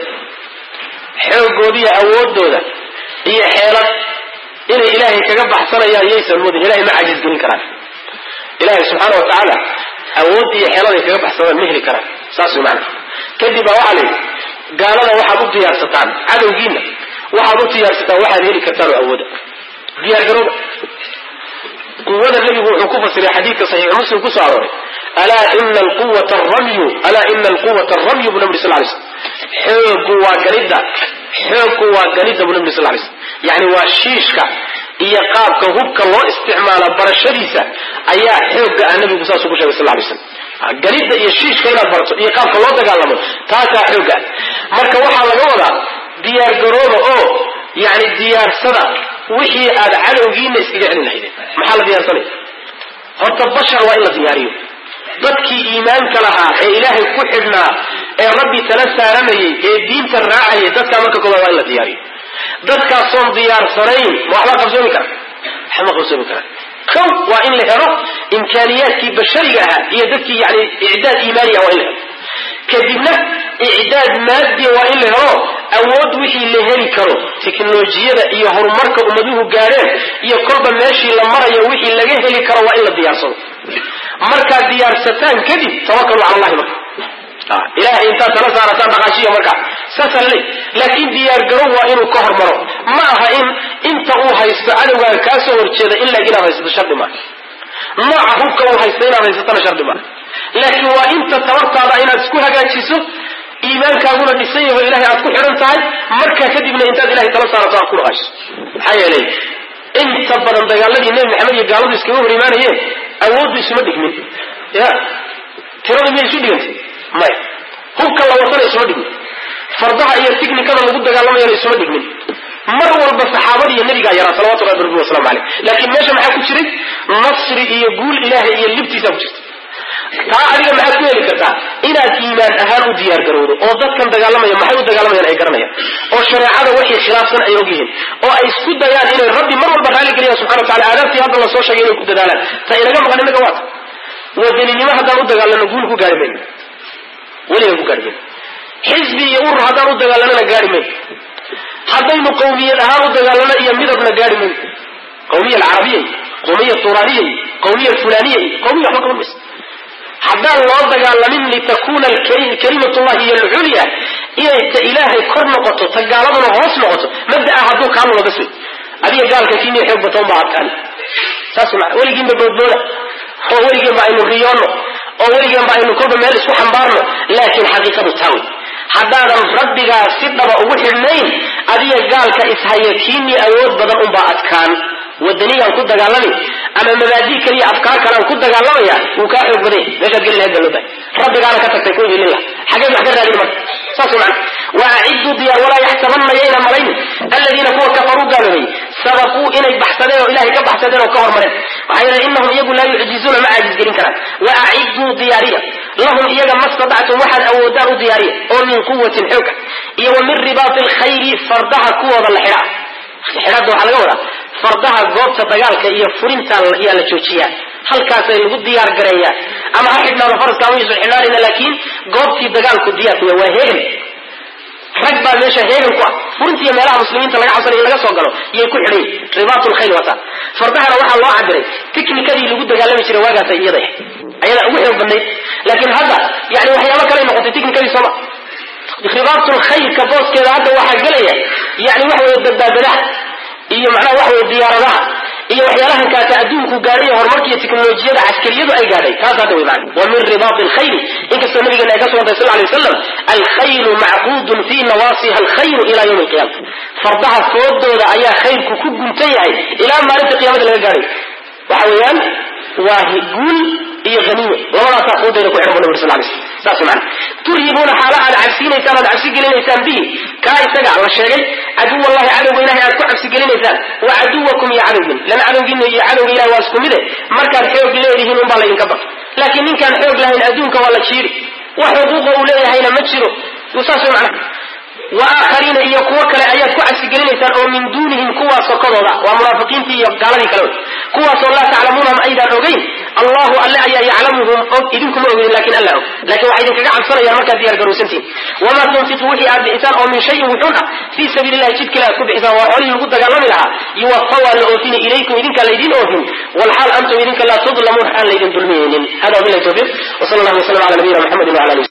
A: حقوا بي أود دولا هي حيلة إن الإله كبح صدق يا يسر المودن إلهي ما عجز قلن كران إلهي سبحانه وتعالى أودي حلال يكبح سوى المهل كرام ساسو معنا كذب وعلي قال له وحبوب ديار ستان عدو جينا وحبوب ديار ستان وحد هيلي كتار أودا ديار جروب قوة النبي هو حكوفة سري حديث صحيح مسلم كسر ألا إن القوة الرمي ألا إن القوة الرمي بنبي صلى الله عليه وسلم حق وجلدة حق وجلدة بنبي صلى الله عليه وسلم يعني وشيشك iyo qaabka hubka loo isticmaalo barashadiisa ayaa xoog Nabi Muhammad sallallahu alayhi wasallam galida iyo shiishka inaad barato iyo qaabka loo dagaalamo taasa xoog marka waxa laga wadaa diyaar garoodo oo yaani diyaarsada wixii aad cadowgiina iskaga celin lahayd maxaa la diyaarsanay horta bashar waa in la diyaariyo dadkii iimaanka lahaa ee Ilaahay ku xidhnaa ee Rabbi tala saaranayay ee diinta raacayay dadka marka kooda waa in la diyaariyo dadka soon diyaarsanayn waxba qabsoomi kara xama qabsoomi kara kow waa in la helo imkaaniyaadkii bashariga ah iyo dadkii yani i'daad iimaaniya waa in la helo kadibna i'daad maadi waa in la helo awood wixii la heli karo teknolojiyada iyo horumarka ummaduhu gaareen iyo kolba meeshii la marayo wixii laga heli karo waa in la diyaarsado marka diyaarsataan kadib tawakkalu ala Allah marka إلهي إنت ثلاثة رسان نقاشية مركا سسل لي لكن ديار قروا إنه كهر مرو معها إن إنت أوها يستعلوا كاسو ورشيدا إلا إلا هيست شرد ما معه كوها يستعلوا هيستنا شرد ما لكن وإنت تورط على إن أتسكوها قاتشيسو إيمان كاغونا نسيه وإلهي أتكو حرم تعي مركا كدبنا إنتاد إلهي ثلاثة رسان أقول غاش حيا لي إنت بدن دقال الذي نبي محمد يقالوا بيسكوه ريمانه إيه أود بيسمدك من يا ترى مين شو دينتي ماي هو كلا وصل يسمع دقني فرضها هي التكنيك كذا موجود دجال ما يسمع دقني mar walba saxaabadii iyo nabiga yara sallallahu alayhi wa sallam laakiin meesha maxaa ku jiray nasri iyo guul ilaahay iyo libtiisa ku jirta taa adiga maxaad ku heli kartaa inaad iimaan ahaan u diyaar garowdo oo dadkan dagaalamaya maxay u dagaalamayaan ay garanayaan oo shareecada wixii khilaafsan ay ogyihiin oo ay isku dayaan inay rabbi mar walba raali geliyaan subxaanahu wa ta'ala aadaabtii hadda la soo sheegay inay ku dadaalaan ta inaga maqan inaga waata wadaninimo haddaan u dagaalano guul ku gaari mayno weliga ku gaari mayno xisbi iyo urur haddaan u dagaalanana gaari mayno haddaynu qawmiyad ahaan u dagaalano iyo midabna gaari mayno qawmiya alcarabiya qawmiya turaniya qawmiya fulaniya qawmiya waxba qaban mayso haddaan loo dagaalamin litakuna kalimatullahi hiya alculya inay ta ilaahay kor noqoto ta gaaladuna hoos noqoto mabda'a hadduu kaa looga suy adiga gaalka kiiniya xoog batoon baa adkaan saas macna weligiinba boodbooda oo weligiinba aynu riyoono oo weligiinba aynu kolba meel isku xambaarno laakiin xaqiiqadu taawi haddaadan rabbigaa si dhaba ugu xidhnayn adiga gaalka ishaya kiini awood badan unbaa adkaan wadanigaan ku dagaalami ama mabaadi kaliya afkaar kalaan ku dagaalamaya wuu kaa xoog baday meeshaad geli lahayd baloodahay rabbigaana ka tagtay ku ilillah xagee wax ka raadin marka saas macna waaciddu diyaar walaa yaxsabanna yayna malayn aladiina kuwa kafaruu gaalobay sabaquu inay baxsadeen oo ilahay ka baxsadeen oo ka hormareen maxaa yeelay innahum iyagu laa yucjizuuna ma caajis gelin karaan waacidduu diyaariya lahum iyaga ma statactum waxaad awoodaan u diyaariya oo min quwatin xooga iyo wa min ribaati alkhayri fardaha kuwooda la xidhaa xidhada waxaa laga wadaa fardaha goobta dagaalka iyo furinta ayaa la joojiyaa halkaasay lagu diyaar gareeyaa ama ha xidhnaado faraska ama yuusan xidhnaanina laakiin goobtii dagaalku diyaarku waa heegan rag baa meesha heegan ku ah furintiiyo meelaha muslimiinta laga cabsanay in laga soo galo iyay ku xidhay ribaatul khayl wata fardahana waxaa loo cabiray tiknikadii lagu dagaalami jiray waagaasay iyada ayada ugu xoog badnayd laakiin hadda yani waxyaabo kale noqotay tiknikadii sooma ribaatul khaylka booskeeda hadda waxaa gelaya yani waxa weeye badbaadadaha iyo macnaha waxa weeye diyaaradaha iyo waxyaalahan kaata adduunku gaadhay horumarkiiyo teknolojiyada caskariyadu ay gaadhay taas hadda way macna wa min ribaati alkhayl inkastoo nabigeena ay ka soo wantay sal alay wasalam alkhaylu macquudun fii nawaasiha alkhayru ilaa yawmi alqiyama fardaha foodooda ayaa khayrku ku guntan yahay ilaa maalinta qiyaamada laga gaadhay waxa weeyaan waa guul iyo haniime labadaasaa foodooda ku xidhan bu nabi sal alay slam saas macna turhibuuna xaala aad cabsiinaysaan aad cabsi gelinaysaan bihi kaa isaga la sheegay caduwallahi cadowga ilahay aad ku cabsi gelinaysaan wa caduwakum iyo cadowgin lan cadowgiina iyo cadowga ilahi waa isku mide markaad xoog leedihiin unbaa laydinka baqi laakiin ninkaan xoog lahayn adduunka waa la jiiri wax xuquuqa uu leeyahayna ma jiro saas way macnaha wa aakhariina iyo kuwo kale ayaad ku cabsi gelinaysaan oo min duunihim kuwaas sokodooda waa munaafiqiintii iyo gaaladii kale kuwaasoo laa taclamuunahum aydaan ogeyn allahu alle ayaa yaclamuhum og idinkuma ogeyn laakiin alla og laakiin waxay idinkaga cabsanayaan markaad diyaar garowsantihin wamaa tunfiqu wixii aad bixisaan oo min shayin wuxuun ah fii sabiili illahi jidkale aad ku bixisaan waa xoolihii lagu dagaalami lahaa yuwafa waa la oofini ilaykum idinkaa laydin oofin walxaal antum idinka laa tudlamuun aan laydin dulmiyeynin hada wabillahi tawfiiq wasala allahu wasalam ala nabiyina muxamedin wala alihi